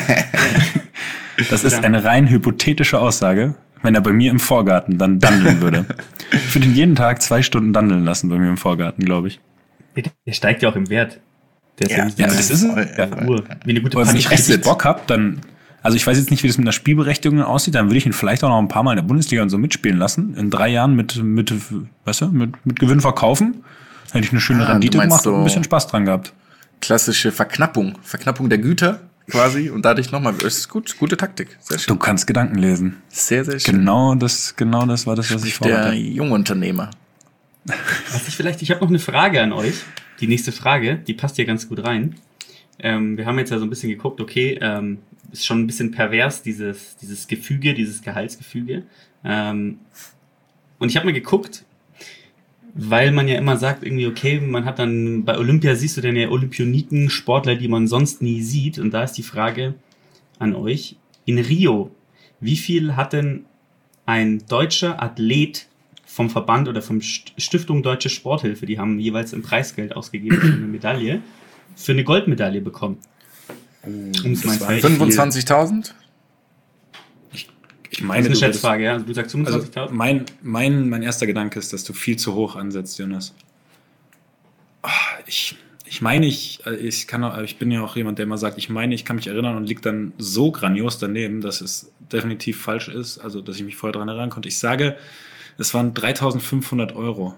Das ist eine rein hypothetische Aussage, wenn er bei mir im Vorgarten dann dandeln würde. Ich würde ihn jeden Tag 2 Stunden dandeln lassen bei mir im Vorgarten, glaube ich. Der steigt ja auch im Wert. Der ist das ist Uhr. Wie eine gute wenn ich richtig Bock habe, dann, also ich weiß jetzt nicht, wie das mit einer Spielberechtigung aussieht, dann würde ich ihn vielleicht auch noch ein paar Mal in der Bundesliga und so mitspielen lassen. In 3 Jahren mit Gewinn verkaufen. Dann hätte ich eine schöne Rendite gemacht und ein bisschen Spaß dran gehabt. Klassische Verknappung der Güter quasi und dadurch nochmal, das ist gut, gute Taktik. Sehr schön. Du kannst Gedanken lesen. Sehr, sehr schön. Genau das war das, was ich vorhatte. Der Jungunternehmer. Ich habe noch eine Frage an euch. Die nächste Frage, die passt hier ganz gut rein. Wir haben jetzt ja so ein bisschen geguckt, okay, ist schon ein bisschen pervers, dieses Gefüge, dieses Gehaltsgefüge. Und ich habe mal geguckt, weil man ja immer sagt, irgendwie, okay, man hat dann, bei Olympia siehst du dann ja Olympioniken, Sportler, die man sonst nie sieht. Und da ist die Frage an euch, in Rio, wie viel hat denn ein deutscher Athlet vom Verband oder vom Stiftung Deutsche Sporthilfe, die haben jeweils ein Preisgeld ausgegeben für eine Medaille, für eine Goldmedaille bekommen? 25.000? Ich meine, das ist eine Schätzfrage, ja. Du sagst 25.000? Also mein erster Gedanke ist, dass du viel zu hoch ansetzt, Jonas. Ich bin ja auch jemand, der immer sagt, ich kann mich erinnern und liegt dann so grandios daneben, dass es definitiv falsch ist, also dass ich mich vorher daran erinnern konnte. Ich sage, es waren 3.500 Euro.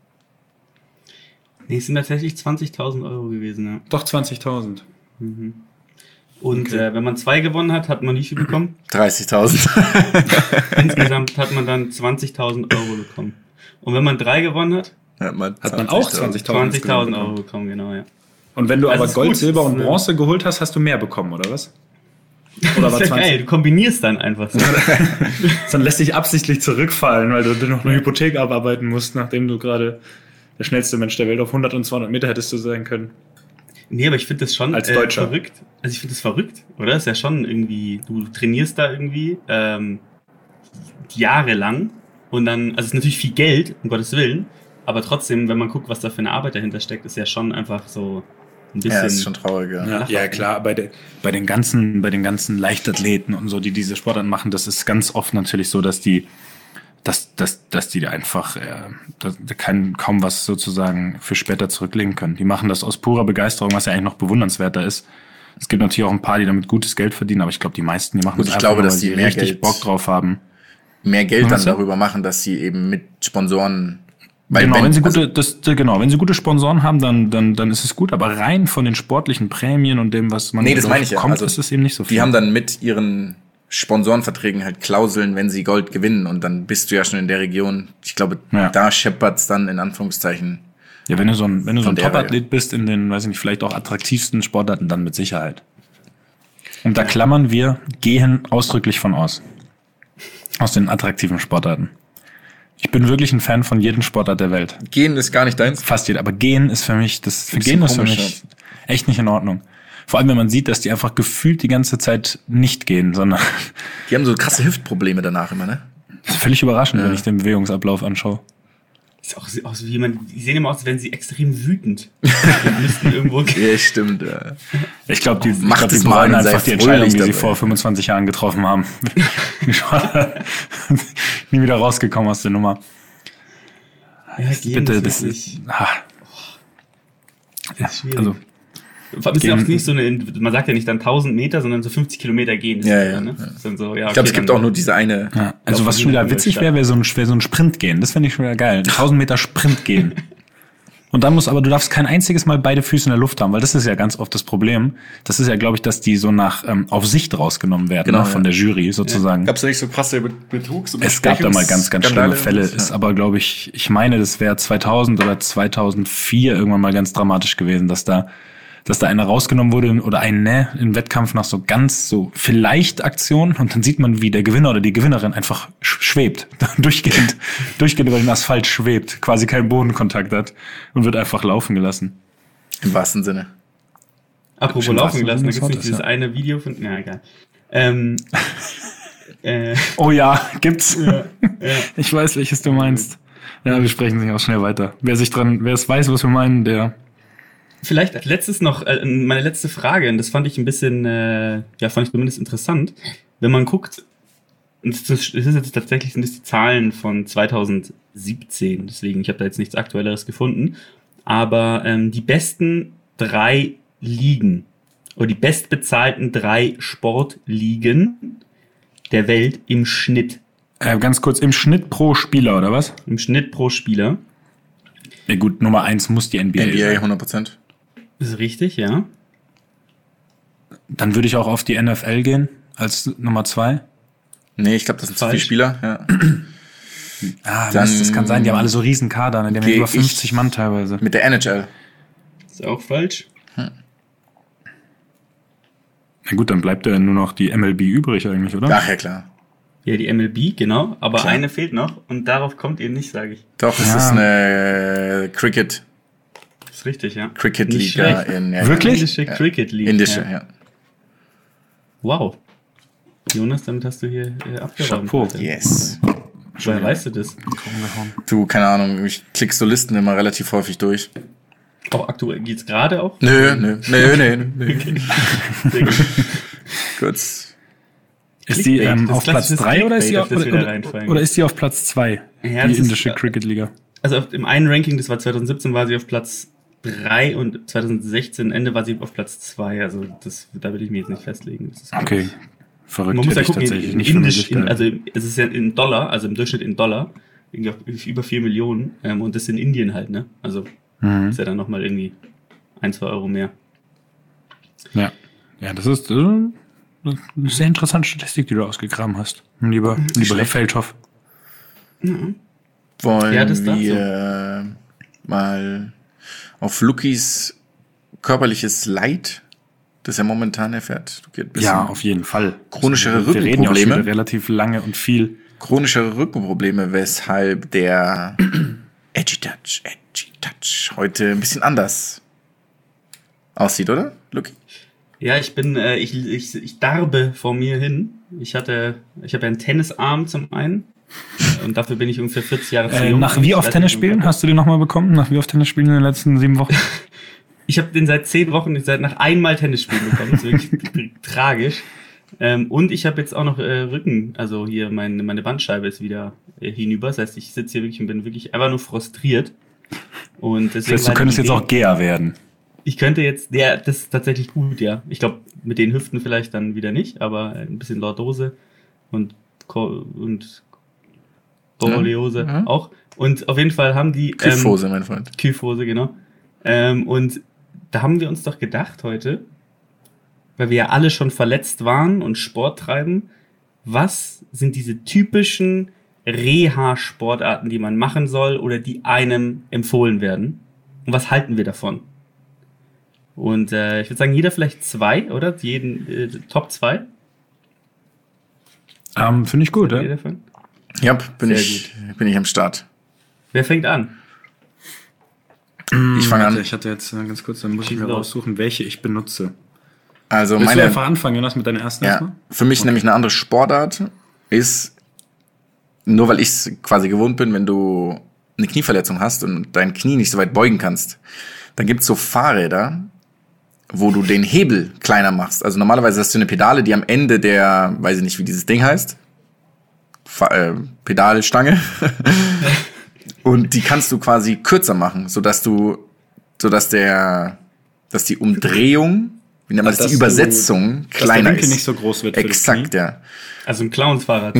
Nee, es sind tatsächlich 20.000 Euro gewesen, ja. Doch, 20.000. Mhm. Und okay. Wenn man 2 gewonnen hat, hat man wie viel bekommen? 30.000. Insgesamt hat man dann 20.000 Euro bekommen. Und wenn man 3 gewonnen hat, hat man auch 20.000 Euro bekommen, genau, ja. Und wenn du aber Gold, Silber und Bronze geholt hast, hast du mehr bekommen, oder was? Oder das ist ja geil, du kombinierst dann einfach so. Dann lässt dich absichtlich zurückfallen, weil du noch eine Hypothek abarbeiten musst, nachdem du gerade der schnellste Mensch der Welt auf 100 und 200 Meter hättest du sein können. Nee, aber ich finde das schon als Deutscher verrückt. Also ich finde das verrückt, oder? Ist ja schon irgendwie, du trainierst da irgendwie jahrelang und dann, also es ist natürlich viel Geld, um Gottes Willen, aber trotzdem, wenn man guckt, was da für eine Arbeit dahinter steckt, ist ja schon einfach so ein bisschen... Ja, ist schon traurig, ja. Ja, klar, bei den ganzen Leichtathleten und so, die diese Sportarten machen, das ist ganz oft natürlich so, dass die einfach kaum was sozusagen für später zurücklegen können. Die machen das aus purer Begeisterung, was ja eigentlich noch bewundernswerter ist. Es gibt natürlich auch ein paar, die damit gutes Geld verdienen, aber ich glaube, die meisten, die machen das einfach, weil sie richtig Bock drauf haben. Mehr Geld dann darüber machen, dass sie eben mit Sponsoren... Wenn sie gute Sponsoren haben, dann ist es gut, aber rein von den sportlichen Prämien und dem, was man bekommt, also, ist es eben nicht so viel. Die haben dann mit ihren Sponsorenverträgen halt Klauseln, wenn sie Gold gewinnen und dann bist du ja schon in der Region. Ich glaube, da scheppert's dann in Anführungszeichen. Ja, wenn du so ein Top-Athlet bist in den, weiß ich nicht, vielleicht auch attraktivsten Sportarten, dann mit Sicherheit. Und da gehen ausdrücklich von aus. Aus den attraktiven Sportarten. Ich bin wirklich ein Fan von jedem Sportart der Welt. Gehen ist gar nicht deins? Fast jeder, aber Gehen ist für mich, Gehen ist für mich echt nicht in Ordnung. Vor allem, wenn man sieht, dass die einfach gefühlt die ganze Zeit nicht gehen, sondern Die haben so krasse Hüftprobleme danach immer, ne? das ist völlig überraschend, wenn ich den Bewegungsablauf anschaue. Ist auch aus wie jemand, die sehen immer aus, als wären sie extrem wütend. Die müssten irgendwo Ja, stimmt. Ja. Ich glaube, die es mal bereuen und sei einfach die Entscheidung, die sie fröhlich vor dabei. 25 Jahren getroffen haben. Nie wieder rausgekommen aus der Nummer. Ja, Bitte, das ist... Ja, schwierig. also, Vor allem ist ja auch nicht so eine, man sagt ja nicht dann 1000 Meter, sondern so 50 Kilometer gehen. Ist Ja, das ja. Ne? Das sind so, ja, Ich glaube, es okay, gibt dann- auch nur diese eine. ja, also Auf was die schon wieder Umwelt witzig statt. wäre so ein Sprint gehen. Das fände ich schon wieder geil. 1000 Meter Sprint gehen. Und dann du darfst kein einziges Mal beide Füße in der Luft haben, weil das ist ja ganz oft das Problem. Das ist ja, glaube ich, dass die so nach auf Sicht rausgenommen werden, Genau, ne, von ja. der Jury sozusagen. Gab es da nicht so krasse Betrugs- und Es gab da mal ganz, ganz schlimme Skandale? Fälle. Ist aber, glaube ich meine, das wäre 2000 oder 2004 irgendwann mal ganz dramatisch gewesen, dass da einer rausgenommen wurde oder im Wettkampf nach so ganz so vielleicht Aktion und dann sieht man, wie der Gewinner oder die Gewinnerin einfach schwebt, durchgehend über den Asphalt schwebt, quasi keinen Bodenkontakt hat und wird einfach laufen gelassen. Im wahrsten Sinne. Apropos Bestimmt laufen was, gelassen, da was gibt es das, dieses ja. eine Video von, na egal. Oh ja, gibt's. Ja. Ich weiß, welches du meinst. Ja, wir sprechen sich auch schnell weiter. Wer es weiß, was wir meinen, der... Vielleicht als letztes noch meine letzte Frage, und das fand ich ein bisschen, fand ich zumindest interessant. Wenn man guckt, und das ist jetzt tatsächlich sind das die Zahlen von 2017, deswegen, ich habe da jetzt nichts Aktuelleres gefunden, aber die besten 3 Ligen oder die bestbezahlten 3 Sportligen der Welt im Schnitt. Ganz kurz, im Schnitt pro Spieler, oder was? Im Schnitt pro Spieler. Ja gut, Nummer 1 muss die NBA NBA sein. 100%. Ist richtig, ja. Dann würde ich auch auf die NFL gehen, als Nummer 2. Nee, ich glaube, das sind zu viele Falsch. Spieler. Ja. Das kann sein, die haben alle so riesen Kader, ne? Die haben ja Geh über 50 Mann teilweise. Mit der NHL. Ist auch falsch. Na gut, dann bleibt ja nur noch die MLB übrig eigentlich, oder? Ach ja, klar. Ja, die MLB, genau. Aber Klar. eine fehlt noch und darauf kommt ihr nicht, sage ich. Doch, es Ja. ist eine Ist richtig, ja. Nicht Cricket-Liga schlecht. in ja, Wirklich? Indische Cricket League. Indische, ja. ja. Jonas, damit hast du hier abgeräumt. Chapeau. Alter. Yes. Woher weißt du das? Du, keine Ahnung, ich klick so Listen immer relativ häufig durch. Auch aktuell geht's gerade auch? Nö. Sehr gut. Kurz. Ist die Clickbait, das auf Platz klassische 3 oder ist die Clickbait, auf, auf das wir da reinfallen. oder ist die auf Platz 2? Ja, die das ist- indische Cricket-Liga. Also im einen Ranking, das war 2017, war sie auf Platz 3 und 2016 Ende war sie auf Platz 2. Also da will ich mich jetzt nicht festlegen. Das ist Okay, verrückt. Man muss ja hätte ich gucken, tatsächlich in nicht für Indisch, möglich gehalten. also es ist ja in Dollar, also im Durchschnitt in Dollar, irgendwie auf über 4 Millionen und das in Indien halt, ne? Also ist ja dann nochmal irgendwie 1, 2 Euro mehr. Ja, das ist eine sehr interessante Statistik, die du ausgegraben hast, lieber Herr Feldhoff. Wollen Ja, das dazu. wir mal auf Lukis körperliches Leid, das er momentan erfährt. Ja, auf jeden Fall. Chronischere Wir reden ja auch schon Rückenprobleme. wieder relativ lange und viel. Chronische Rückenprobleme, weshalb der Edgy Touch heute ein bisschen anders aussieht, oder, Luki? Ja, ich bin, ich darbe vor mir hin. Ich habe ja einen Tennisarm zum einen und dafür bin ich ungefähr 40 Jahre zu jung. Nach wie Ich oft weiß Tennisspielen? nicht, Hast du den nochmal bekommen? Nach wie oft Tennisspielen in den letzten 7 Wochen? Ich habe den seit 10 Wochen, nach einmal Tennisspielen bekommen. Das ist wirklich tragisch. Und ich habe jetzt auch noch Rücken, also hier meine Bandscheibe ist wieder hinüber. Das heißt, ich sitze hier wirklich und bin wirklich einfach nur frustriert. Und deswegen Das heißt, du könntest jetzt auch Gea werden. Ich könnte jetzt, ja, das ist tatsächlich gut, ja. Ich glaube, mit den Hüften vielleicht dann wieder nicht, aber ein bisschen Lordose und Borreliose Ja. auch. Und auf jeden Fall haben die... Kyphose, mein Freund. Kyphose, genau. Und da haben wir uns doch gedacht heute, weil wir ja alle schon verletzt waren und Sport treiben, was sind diese typischen Reha-Sportarten, die man machen soll oder die einem empfohlen werden? Und was halten wir davon? Und ich würde sagen, jeder vielleicht 2, oder? Jeden Top 2. Finde ich gut, ja. Davon? Ja, bin Sehr ich am Start. Wer fängt an? Ich fange an. Ich hatte jetzt ganz kurz, dann muss ich Schieß mir los. raussuchen, welche ich benutze. Also Willst du einfach anfangen, Jonas, mit deiner ersten? Ja, für mich nämlich eine andere Sportart ist, nur weil ich es quasi gewohnt bin, wenn du eine Knieverletzung hast und dein Knie nicht so weit beugen kannst, dann gibt's so Fahrräder, wo du den Hebel kleiner machst. Also normalerweise hast du eine Pedale, die am Ende der, weiß ich nicht, wie dieses Ding heißt, Pedalstange. Und die kannst du quasi kürzer machen, sodass die Umdrehung, wie nennt man das, die Übersetzung kleiner ist. Dass der Winkel nicht so groß wird für Exakt, das Knie. Ja. Also ein Clownsfahrrad.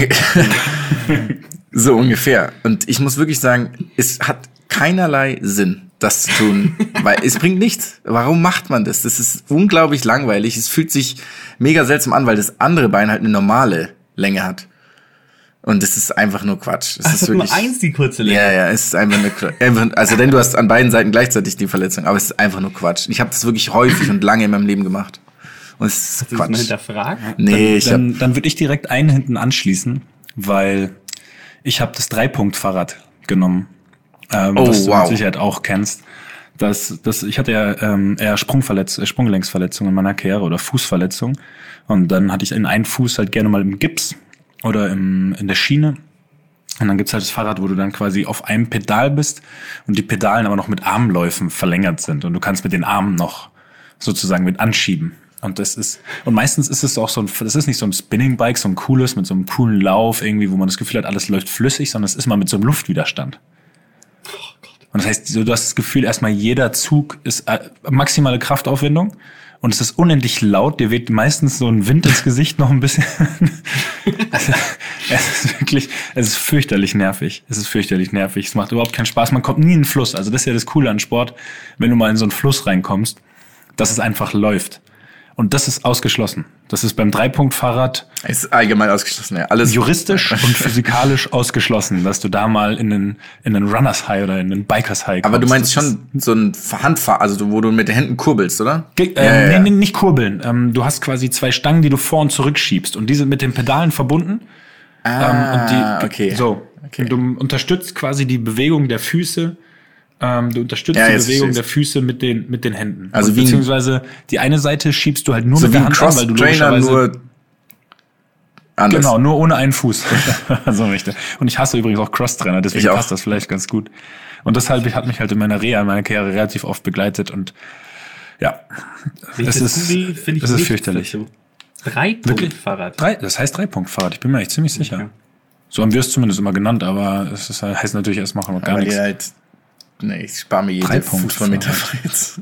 So ungefähr. Und ich muss wirklich sagen, es hat keinerlei Sinn, das zu tun, weil es bringt nichts. Warum macht man das? Das ist unglaublich langweilig. Es fühlt sich mega seltsam an, weil das andere Bein halt eine normale Länge hat. Und das ist einfach nur Quatsch. Das ist wirklich nur eins, die kurze Länge. Ja, es ist einfach nur Quatsch. Also denn du hast an beiden Seiten gleichzeitig die Verletzung, aber es ist einfach nur Quatsch. Ich habe das wirklich häufig und lange in meinem Leben gemacht. Und es ist Quatsch. Hast du das mal hinterfragt? Nee, dann würde ich direkt einen hinten anschließen, weil ich habe das 3-Punkt-Fahrrad genommen, was du mit Sicherheit auch kennst. Ich hatte ja eher Sprunggelenksverletzung in meiner Karriere oder Fußverletzung. Und dann hatte ich in einen Fuß halt gerne mal im Gips oder in der Schiene. Und dann gibt's halt das Fahrrad, wo du dann quasi auf einem Pedal bist und die Pedalen aber noch mit Armläufen verlängert sind. Und du kannst mit den Armen noch sozusagen mit anschieben. Und meistens ist es auch das ist nicht so ein Spinning-Bike, so ein cooles, mit so einem coolen Lauf irgendwie, wo man das Gefühl hat, alles läuft flüssig, sondern es ist mal mit so einem Luftwiderstand. Und das heißt, du hast das Gefühl, erstmal jeder Zug ist maximale Kraftaufwendung und es ist unendlich laut. Dir weht meistens so ein Wind ins Gesicht noch ein bisschen. Es ist fürchterlich nervig. Es macht überhaupt keinen Spaß. Man kommt nie in den Fluss. Also das ist ja das Coole an Sport, wenn du mal in so einen Fluss reinkommst, dass es einfach läuft. Und das ist ausgeschlossen. Das ist beim 3-Punkt-Fahrrad. Ist allgemein ausgeschlossen, ja. Alles juristisch und physikalisch ausgeschlossen, dass du da mal in einen Runners High oder in einen Bikers High kommst. Aber du meinst schon so ein Handfahr, also wo du mit den Händen kurbelst, oder? Nee, nicht kurbeln. Du hast quasi 2 Stangen, die du vor und zurück schiebst. Und die sind mit den Pedalen verbunden. Okay. So. Okay. Und du unterstützt quasi die Bewegung der Füße. Du unterstützt die Bewegung der Füße mit den Händen. Also beziehungsweise die eine Seite schiebst du halt nur so mit der Hand an, weil du logischerweise nur anders. Genau, nur ohne einen Fuß. So richtig. Und ich hasse übrigens auch Crosstrainer, deswegen passt das vielleicht ganz gut. Und deshalb hat mich halt in meiner Karriere relativ oft begleitet und ja, es ist fürchterlich. 3-Punkt-Fahrrad. Das heißt 3-Punkt-Fahrrad, ich bin mir echt ziemlich sicher. Okay. So haben wir es zumindest immer genannt, aber es heißt natürlich erstmal noch gar nichts. Ich spare mir jede Fußballmeter jetzt.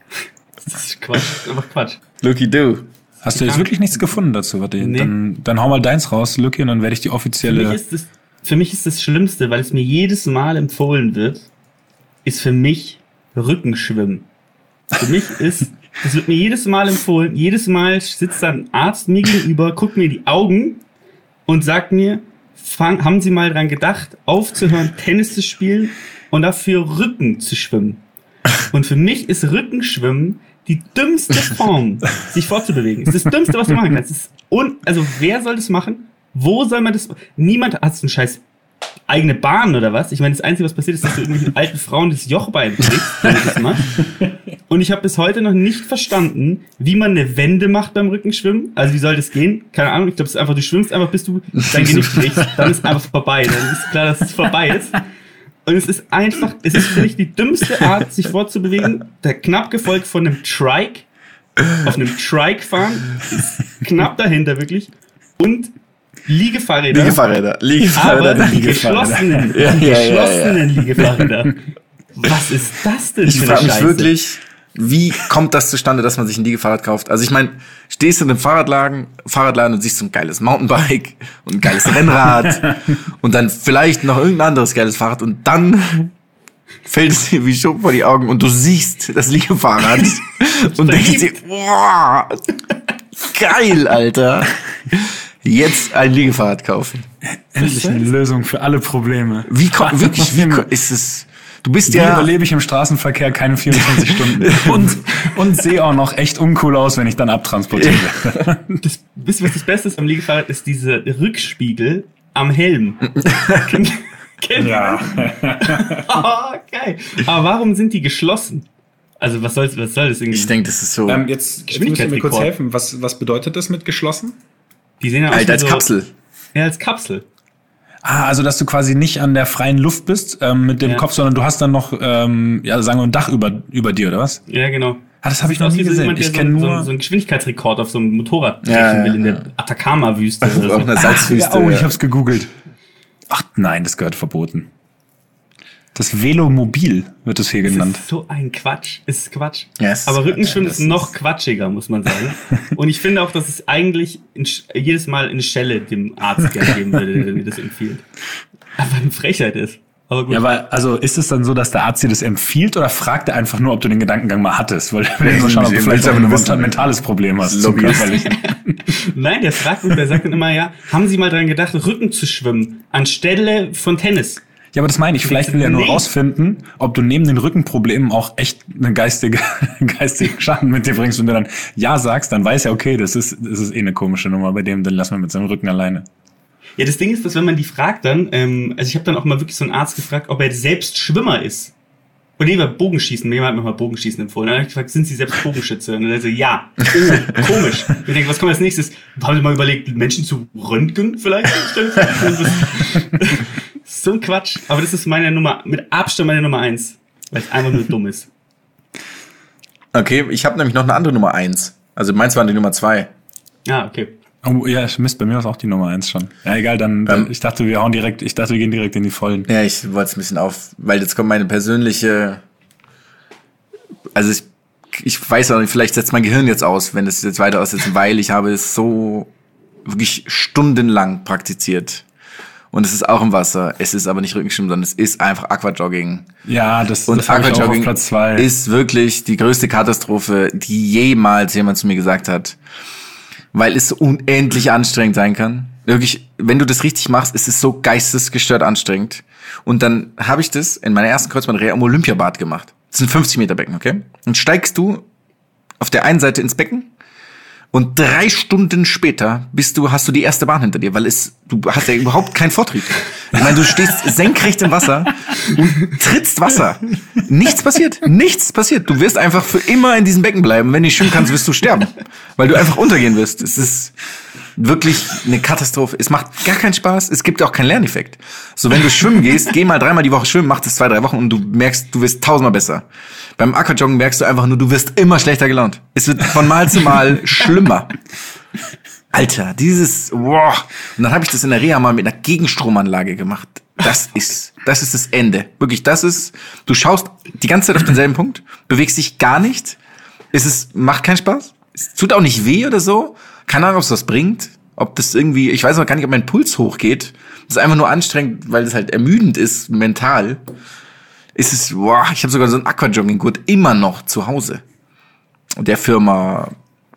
Das ist Quatsch, einfach Quatsch. Lucky do. Hast du jetzt wirklich nichts gefunden dazu? Warte, nee. Dann hau mal deins raus, Lucky, und dann werde ich die offizielle... Für mich ist das Schlimmste, weil es mir jedes Mal empfohlen wird, ist für mich Rückenschwimmen. Für mich das wird mir jedes Mal empfohlen, jedes Mal sitzt da ein Arzt mir gegenüber, guckt mir in die Augen und sagt mir, haben Sie mal dran gedacht, aufzuhören, Tennis zu spielen und dafür Rücken zu schwimmen. Und für mich ist Rückenschwimmen die dümmste Form, sich fortzubewegen. Es ist das Dümmste, was du machen kannst. Also wer soll das machen? Wo soll man das? Niemand hat so einen scheiß eigene Bahn oder was? Ich meine, das Einzige, was passiert ist, dass du irgendwelchen alten Frauen das Jochbein kriegst, wenn du das machst. Und ich habe bis heute noch nicht verstanden, wie man eine Wende macht beim Rückenschwimmen. Also wie soll das gehen? Keine Ahnung. Ich glaube, es ist einfach, du schwimmst einfach, bis du dein Genick kriegst. Dann ist einfach vorbei. Dann ist klar, dass es vorbei ist. Und es ist für mich die dümmste Art, sich fortzubewegen. Knapp gefolgt von einem Trike. Auf einem Trike fahren. Ist knapp dahinter, wirklich. Und Liegefahrräder. Aber die geschlossenen Liegefahrräder. Was ist das denn für eine Scheiße? Ich frage mich wirklich, wie kommt das zustande, dass man sich ein Liegefahrrad kauft? Also ich meine, stehst du in einem Fahrradladen und siehst so ein geiles Mountainbike und ein geiles Rennrad und dann vielleicht noch irgendein anderes geiles Fahrrad und dann fällt es dir wie Schuppen vor die Augen und du siehst das Liegefahrrad und denkst dir, boah, geil, Alter. Jetzt ein Liegefahrrad kaufen. Endlich eine Lösung für alle Probleme. Wie ist es? Du bist Wie überlebe ich im Straßenverkehr keine 24 Stunden? Und sehe auch noch echt uncool aus, wenn ich dann abtransportiere. Was das Beste ist am Liegefahrrad, ist diese Rückspiegel am Helm. Kennt ja. Oh, geil. Aber warum sind die geschlossen? Also was soll das irgendwie? Ich denke, das ist so. Jetzt müsst ihr mir kurz helfen. Was bedeutet das mit geschlossen? Die sehen ja aus halt als Kapsel. Ja, als Kapsel. Also dass du quasi nicht an der freien Luft bist mit dem Kopf, sondern du hast dann noch, sagen wir, ein Dach über dir, oder was? Ja, genau. Das habe ich noch nie gesehen. Ich kenne nur so einen Geschwindigkeitsrekord auf so einem Motorrad brechen will in der Atacama-Wüste. Also auch eine Salzwüste. Ich hab's gegoogelt. Ach nein, das gehört verboten. Das Velomobil wird es hier genannt. Ist so ein Quatsch. Ist Quatsch. Yes. Aber Rückenschwimmen ist noch quatschiger, muss man sagen. Und ich finde auch, dass es eigentlich jedes Mal eine Schelle dem Arzt gerne geben würde, der mir das empfiehlt. Einfach eine Frechheit ist. Aber gut. Ja, aber also ist es dann so, dass der Arzt dir das empfiehlt oder fragt er einfach nur, ob du den Gedankengang mal hattest? Weil wir nur schauen, ob du vielleicht auch ein mentales Problem hast. Nein, der fragt und der sagt dann immer, ja, haben Sie mal dran gedacht, Rücken zu schwimmen, anstelle von Tennis? Ja, aber das meine ich. Vielleicht will er nur rausfinden, ob du neben den Rückenproblemen auch echt einen geistigen Schaden mit dir bringst und du dann ja sagst, dann weiß er, okay, das ist eh eine komische Nummer bei dem, dann lassen wir mit seinem Rücken alleine. Ja, das Ding ist, dass wenn man die fragt dann, also ich habe dann auch mal wirklich so einen Arzt gefragt, ob er selbst Schwimmer ist. Und lieber Bogenschießen, mir hat mir mal Bogenschießen empfohlen. Dann habe ich gefragt, sind Sie selbst Bogenschütze? Und er so, ja. Oh, komisch. Ich denke, was kommt als nächstes? Haben Sie mal überlegt, Menschen zu röntgen vielleicht? So ein Quatsch. Aber das ist mit Abstand meine Nummer 1. Weil es einfach nur dumm ist. Okay, ich habe nämlich noch eine andere Nummer 1. Also meins war die Nummer 2. Ah, okay. Oh ja, Mist, bei mir war es auch die Nummer 1 schon. Ja, egal, dann ich dachte, wir gehen direkt in die Vollen. Ja, ich wollte es ein bisschen weil jetzt kommt meine persönliche, also ich weiß auch nicht, vielleicht setzt mein Gehirn jetzt aus, wenn es jetzt weiter aussetzt, weil ich habe es so wirklich stundenlang praktiziert. Und es ist auch im Wasser, es ist aber nicht Rückenschwimmen, sondern es ist einfach Aquajogging. Ja, das Aquajogging auf Platz 2. Ist wirklich die größte Katastrophe, die jemals jemand zu mir gesagt hat. Weil es so unendlich anstrengend sein kann. Wirklich, wenn du das richtig machst, ist es so geistesgestört anstrengend. Und dann habe ich das in meiner ersten Kreuzbandreha am Olympiabad gemacht. Das ist ein 50 Meter Becken, okay? Und steigst du auf der einen Seite ins Becken und 3 Stunden später hast du die erste Bahn hinter dir, weil du hast ja überhaupt keinen Vortrieb. Ich meine, du stehst senkrecht im Wasser und trittst Wasser. Nichts passiert. Du wirst einfach für immer in diesem Becken bleiben. Wenn du nicht schwimmen kannst, wirst du sterben. Weil du einfach untergehen wirst. Es ist wirklich eine Katastrophe. Es macht gar keinen Spaß. Es gibt auch keinen Lerneffekt. So, wenn du schwimmen gehst, geh mal 3-mal die Woche schwimmen, mach das 2-3 Wochen und du merkst, du wirst 1000-mal besser. Beim Aquajoggen merkst du einfach nur, du wirst immer schlechter gelaunt. Es wird von Mal zu Mal schlimmer. Alter, wow. Und dann habe ich das in der Reha mal mit einer Gegenstromanlage gemacht. Das ist das Ende. Wirklich, du schaust die ganze Zeit auf denselben Punkt, bewegst dich gar nicht. Macht keinen Spaß. Es tut auch nicht weh oder so. Keine Ahnung, ob es was bringt. Ob das irgendwie, ich weiß auch gar nicht, ob mein Puls hochgeht. Das ist einfach nur anstrengend, weil es halt ermüdend ist, mental. Ich habe sogar so einen Aquajogging-Gurt immer noch zu Hause. Der Firma,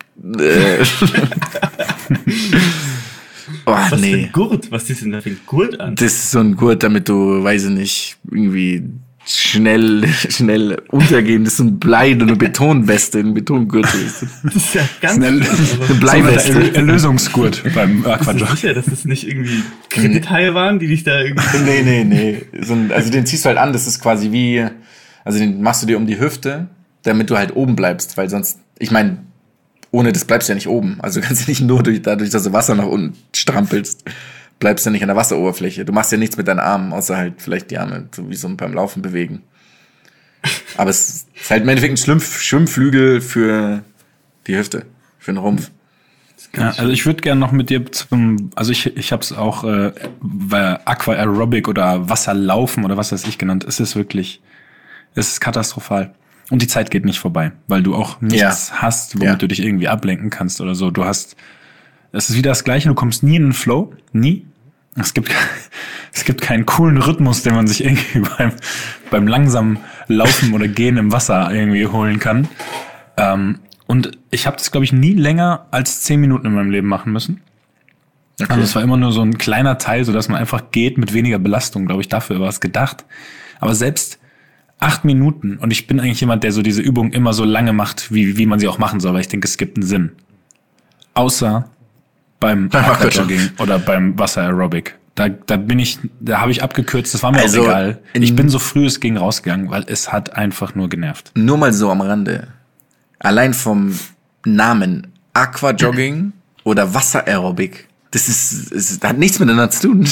Was für ein Gurt? Was ist denn da für ein Gurt an? Das ist so ein Gurt, damit du, weiß ich nicht, irgendwie schnell untergehen. Das ist ein Blei, eine Betonweste, ein Betongürtel. Das ist ja ganz eine Bleiweste. Erlösungsgurt beim Aquajoggen. Bist du sicher, dass das nicht irgendwie Kredithaie waren, die dich da irgendwie... Nee. Also den ziehst du halt an, das ist quasi den machst du dir um die Hüfte, damit du halt oben bleibst, weil sonst, ich meine, ohne das bleibst du ja nicht oben. Also du kannst ja nicht nur dadurch, dass du Wasser nach unten strampelst, bleibst du ja nicht an der Wasseroberfläche. Du machst ja nichts mit deinen Armen, außer halt vielleicht die Arme so wie so beim Laufen bewegen. Aber es ist halt im Endeffekt ein Schwimmflügel für die Hüfte, für den Rumpf. Ja, also ich würde gerne noch mit dir ich habe es auch Aqua Aerobic oder Wasserlaufen oder was weiß ich genannt. Es ist katastrophal. Und die Zeit geht nicht vorbei, weil du auch nichts hast, womit du dich irgendwie ablenken kannst oder so. Es ist wieder das Gleiche, du kommst nie in den Flow, nie. Es gibt keinen coolen Rhythmus, den man sich irgendwie beim langsamen Laufen oder Gehen im Wasser irgendwie holen kann. Und ich habe das, glaube ich, nie länger als 10 Minuten in meinem Leben machen müssen. Okay. Also es war immer nur so ein kleiner Teil, so dass man einfach geht mit weniger Belastung, glaube ich, dafür war es gedacht. Aber selbst 8 Minuten, und ich bin eigentlich jemand, der so diese Übung immer so lange macht, wie man sie auch machen soll, weil ich denke, es gibt einen Sinn. Außer beim Aquajogging oder beim Wasser Aerobic. Da habe ich abgekürzt, das war mir also auch egal. Ich bin so früh es ging rausgegangen, weil es hat einfach nur genervt. Nur mal so am Rande. Allein vom Namen Aquajogging oder Wasseraerobik, das hat nichts miteinander zu tun.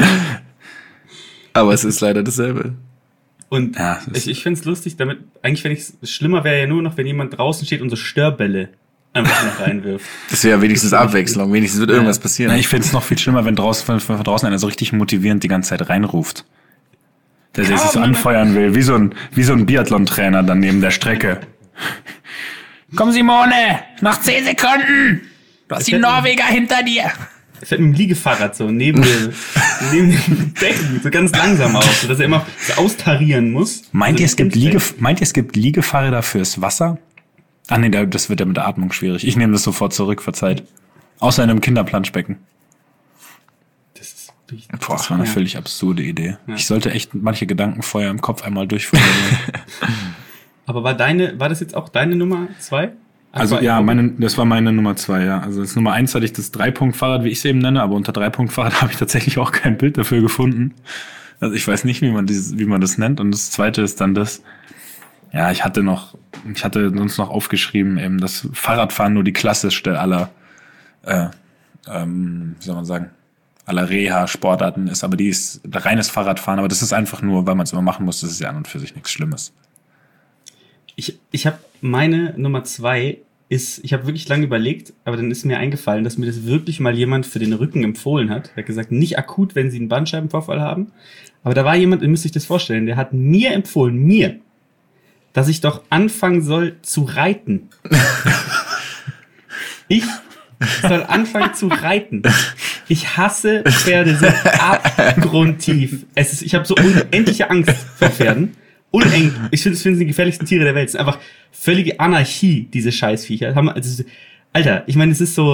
Aber es ist leider dasselbe. Und ja, ich find's lustig, damit, eigentlich wenn ich's, schlimmer wäre ja nur noch, wenn jemand draußen steht und so Störbälle einfach noch reinwirft. Das wäre wenigstens Abwechslung, wenigstens wird irgendwas passieren. Ja, ich find's noch viel schlimmer, wenn von draußen einer so richtig motivierend die ganze Zeit reinruft. Der sich so anfeuern will, wie so ein Biathlon-Trainer dann neben der Strecke. Komm Simone, noch 10 Sekunden! Du hast die Norweger hinter dir! Er fährt mit dem Liegefahrrad so neben dem Becken, so ganz langsam auf, sodass er immer so austarieren muss. Meint ihr, es gibt Liegefahrräder fürs Wasser? Ah nee, das wird ja mit der Atmung schwierig. Ich nehme das sofort zurück, verzeiht. Außer in einem Kinderplanschbecken. Das war eine völlig absurde Idee. Ja. Ich sollte echt manche Gedanken vorher im Kopf einmal durchführen. Aber war das jetzt auch deine Nummer 2? Also ja, das war meine Nummer 2, ja. Also das Nummer 1 hatte ich das 3-Punkt-Fahrrad, wie ich es eben nenne, aber unter 3-Punkt-Fahrrad habe ich tatsächlich auch kein Bild dafür gefunden. Also ich weiß nicht, wie man das nennt. Und das zweite ist dann das, ja, ich hatte uns noch aufgeschrieben, eben das Fahrradfahren nur die klassischste aller, wie soll man sagen, aller Reha-Sportarten ist, aber die ist reines Fahrradfahren, aber das ist einfach nur, weil man es immer machen muss, das ist ja an und für sich nichts Schlimmes. Ich habe meine Nummer 2 ich habe wirklich lange überlegt, aber dann ist mir eingefallen, dass mir das wirklich mal jemand für den Rücken empfohlen hat. Er hat gesagt, nicht akut, wenn Sie einen Bandscheibenvorfall haben. Aber da war jemand, ihr müsst euch das vorstellen, der hat mir empfohlen, dass ich doch anfangen soll zu reiten. Ich soll anfangen zu reiten. Ich hasse Pferde so abgrundtief. Ich habe so unendliche Angst vor Pferden. Ich finde, es sind die gefährlichsten Tiere der Welt. Es ist einfach völlige Anarchie, diese Scheißviecher. Alter, ich meine, es ist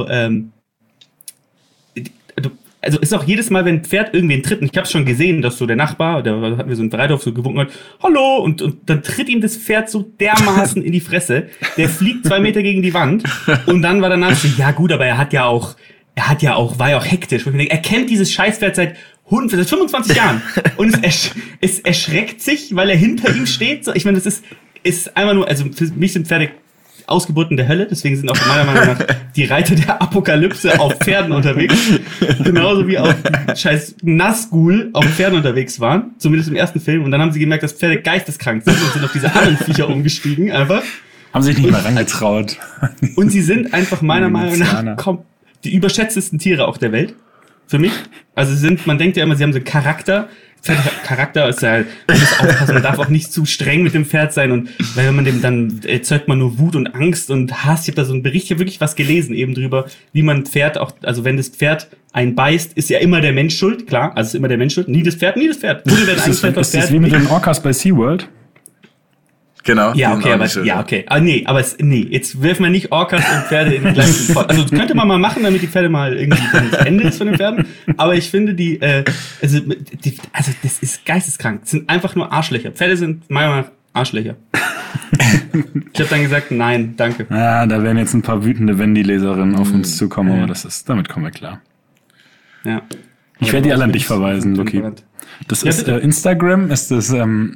also ist auch jedes Mal, wenn ein Pferd irgendwen tritt, und ich habe es schon gesehen, dass so der Nachbar, da hatten wir so einen Reithof, so gewunken hat, hallo, und dann tritt ihm das Pferd so dermaßen in die Fresse, der fliegt 2 Meter gegen die Wand, und dann war danach so, ja gut, aber war ja auch hektisch. Er kennt dieses Scheißpferd seit 25 Jahren. Und es erschreckt sich, weil er hinter ihm steht. Ich meine, das ist einfach nur, also für mich sind Pferde Ausgeburten der Hölle, deswegen sind auch meiner Meinung nach die Reiter der Apokalypse auf Pferden unterwegs. Genauso wie auch scheiß Nazgul auf Pferden unterwegs waren, zumindest im ersten Film. Und dann haben sie gemerkt, dass Pferde geisteskrank sind und sind auf diese anderen Viecher umgestiegen, einfach. Haben sich nicht mehr rangetraut. Und sie sind einfach meiner Meinung nach die überschätztesten Tiere auch der Welt. Für mich. Also man denkt ja immer, sie haben so einen Charakter. Charakter ist ja, man muss aufpassen, man darf auch nicht zu streng mit dem Pferd sein, und weil wenn man dem dann erzeugt man nur Wut und Angst und Hass. Ich habe da so einen Bericht, ich habe wirklich was gelesen eben drüber, wie man Pferd auch, also wenn das Pferd einen beißt, ist ja immer der Mensch schuld, klar, also ist immer der Mensch schuld, nie das Pferd. Ist das wie mit den Orcas bei SeaWorld? Genau. Ja, okay, jetzt werfen wir nicht Orcas und Pferde in den gleichen Pot. Also, das könnte man mal machen, damit die Pferde mal irgendwie das Ende ist von den Pferden. Aber ich finde also das ist geisteskrank. Das sind einfach nur Arschlöcher. Pferde sind meiner Meinung nach Arschlöcher. Ich habe dann gesagt, nein, danke. Ja, da werden jetzt ein paar wütende Wendy-Leserinnen auf uns zukommen, aber damit kommen wir klar. Ja. Ich werde die alle an dich verweisen, Luki. Das ist Instagram, ist das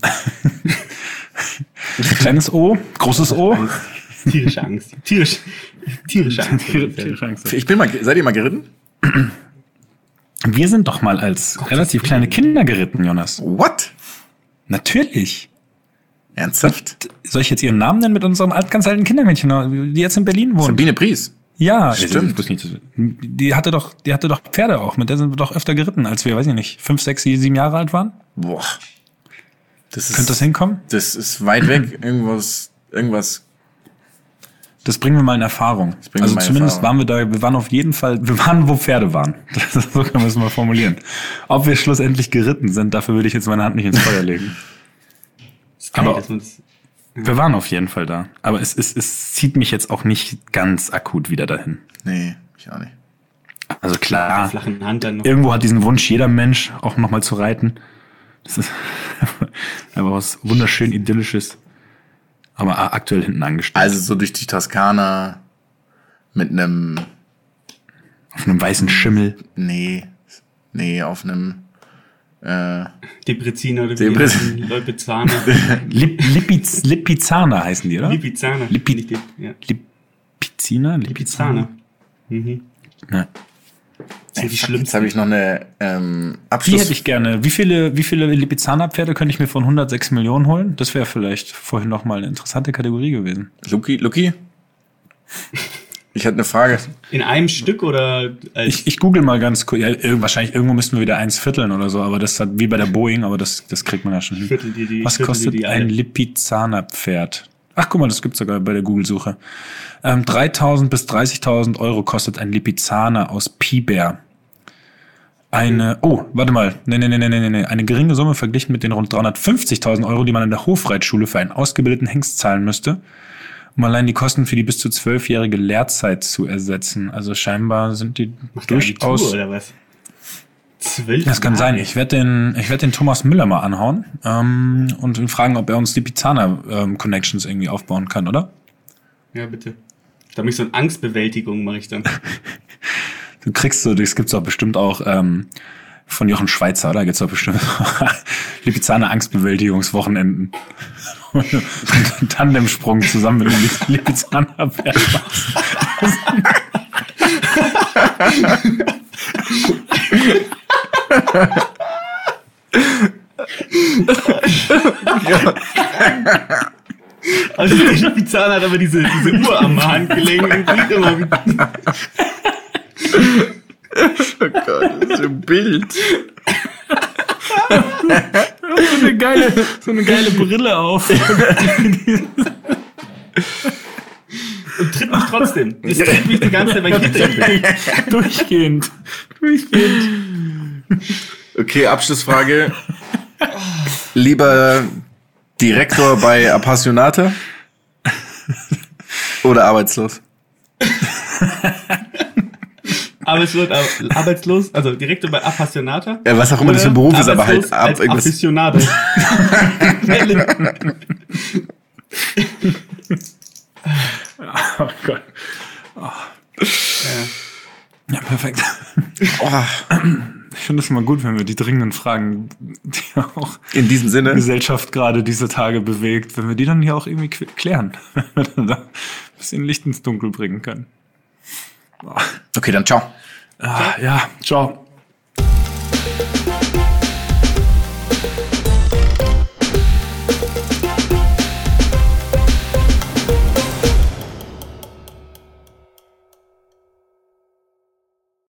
kleines O, großes O. Tierische Angst. Tierische Angst. Tierische Angst. Seid ihr mal geritten? Wir sind doch mal als relativ kleine Kinder geritten, Jonas. What? Natürlich. Ernsthaft? Soll ich jetzt ihren Namen nennen mit unserem ganz alten Kindermädchen, die jetzt in Berlin wohnt? Sabine Pries. Ja, stimmt. Die hatte doch Pferde auch. Mit der sind wir doch öfter geritten, als wir, weiß ich nicht, 5, 6, 7 Jahre alt waren. Boah. Könnte das hinkommen? Das ist weit weg. Irgendwas. Das bringen wir mal in Erfahrung. Also zumindest waren wir da, wir waren, wo Pferde waren. So können wir es mal formulieren. Ob wir schlussendlich geritten sind, dafür würde ich jetzt meine Hand nicht ins Feuer legen. Aber wir waren auf jeden Fall da. Aber es zieht mich jetzt auch nicht ganz akut wieder dahin. Nee, ich auch nicht. Also klar, irgendwo hat diesen Wunsch jeder Mensch, auch nochmal zu reiten. Das ist einfach was wunderschön Idyllisches. Aber aktuell hinten angestellt. Also so durch die Toskana mit einem... Auf einem weißen Schimmel. Nee, Nee, auf einem Depreziner oder Leupizzaner. Lipizzaner heißen die, oder? Lipizzaner. Lipizzaner? Mhm. Ja. Jetzt habe ich noch eine Abschluss. Die hätte ich gerne. Wie viele Lipizzaner-Pferde könnte ich mir von 106 Millionen holen? Das wäre vielleicht vorhin noch mal eine interessante Kategorie gewesen. Luki? Ich hatte eine Frage. In einem Stück oder? Ich google mal ganz kurz. Ja, wahrscheinlich irgendwo müssen wir wieder 1 vierteln oder so, aber das ist halt wie bei der Boeing, aber das kriegt man ja schon hin. Was kostet ein Lipizzaner-Pferd? Ach, guck mal, das gibt's sogar bei der Google-Suche. 3.000 bis 30.000 Euro kostet ein Lipizzaner aus Piber. Warte mal. Nee. Eine geringe Summe verglichen mit den rund 350.000 Euro, die man in der Hofreitschule für einen ausgebildeten Hengst zahlen müsste, um allein die Kosten für die bis zu 12-jährige Lehrzeit zu ersetzen. Also scheinbar sind die durchaus... oder was? 12 Das kann sein. Ich werd den Thomas Müller mal anhauen und ihn fragen, ob er uns die Lipizzaner-Connections irgendwie aufbauen kann, oder? Ja, bitte. Da mache ich so eine Angstbewältigung, mache ich dann. Das gibt's doch bestimmt auch von Jochen Schweizer, oder? Gibt's doch bestimmt Lipizzaner Angstbewältigungswochenenden. Und einen Tandemsprung zusammen mit dem Lipizzaner Pferd. Also der Lipizzaner hat aber diese Uhr am Handgelenk und bringt immer wieder. Oh Gott, das ist ein Bild. So eine geile Brille auf. Und tritt mich trotzdem. Das tritt mich die ganze Zeit bei Gitter. Durchgehend. Okay, Abschlussfrage. Lieber Direktor bei Appassionata oder arbeitslos? Arbeitslos, also Direktor bei Appassionata. Ja, was auch immer das für ein Beruf ist, aber halt Aficionado. Oh Gott. Oh. Ja, perfekt. Oh. Ich finde es immer gut, wenn wir die dringenden Fragen, die auch in diesem Sinne Gesellschaft gerade diese Tage bewegt, wenn wir die dann hier auch irgendwie klären. Wenn wir da ein bisschen Licht ins Dunkel bringen können. Okay, dann ciao. Ja, ciao.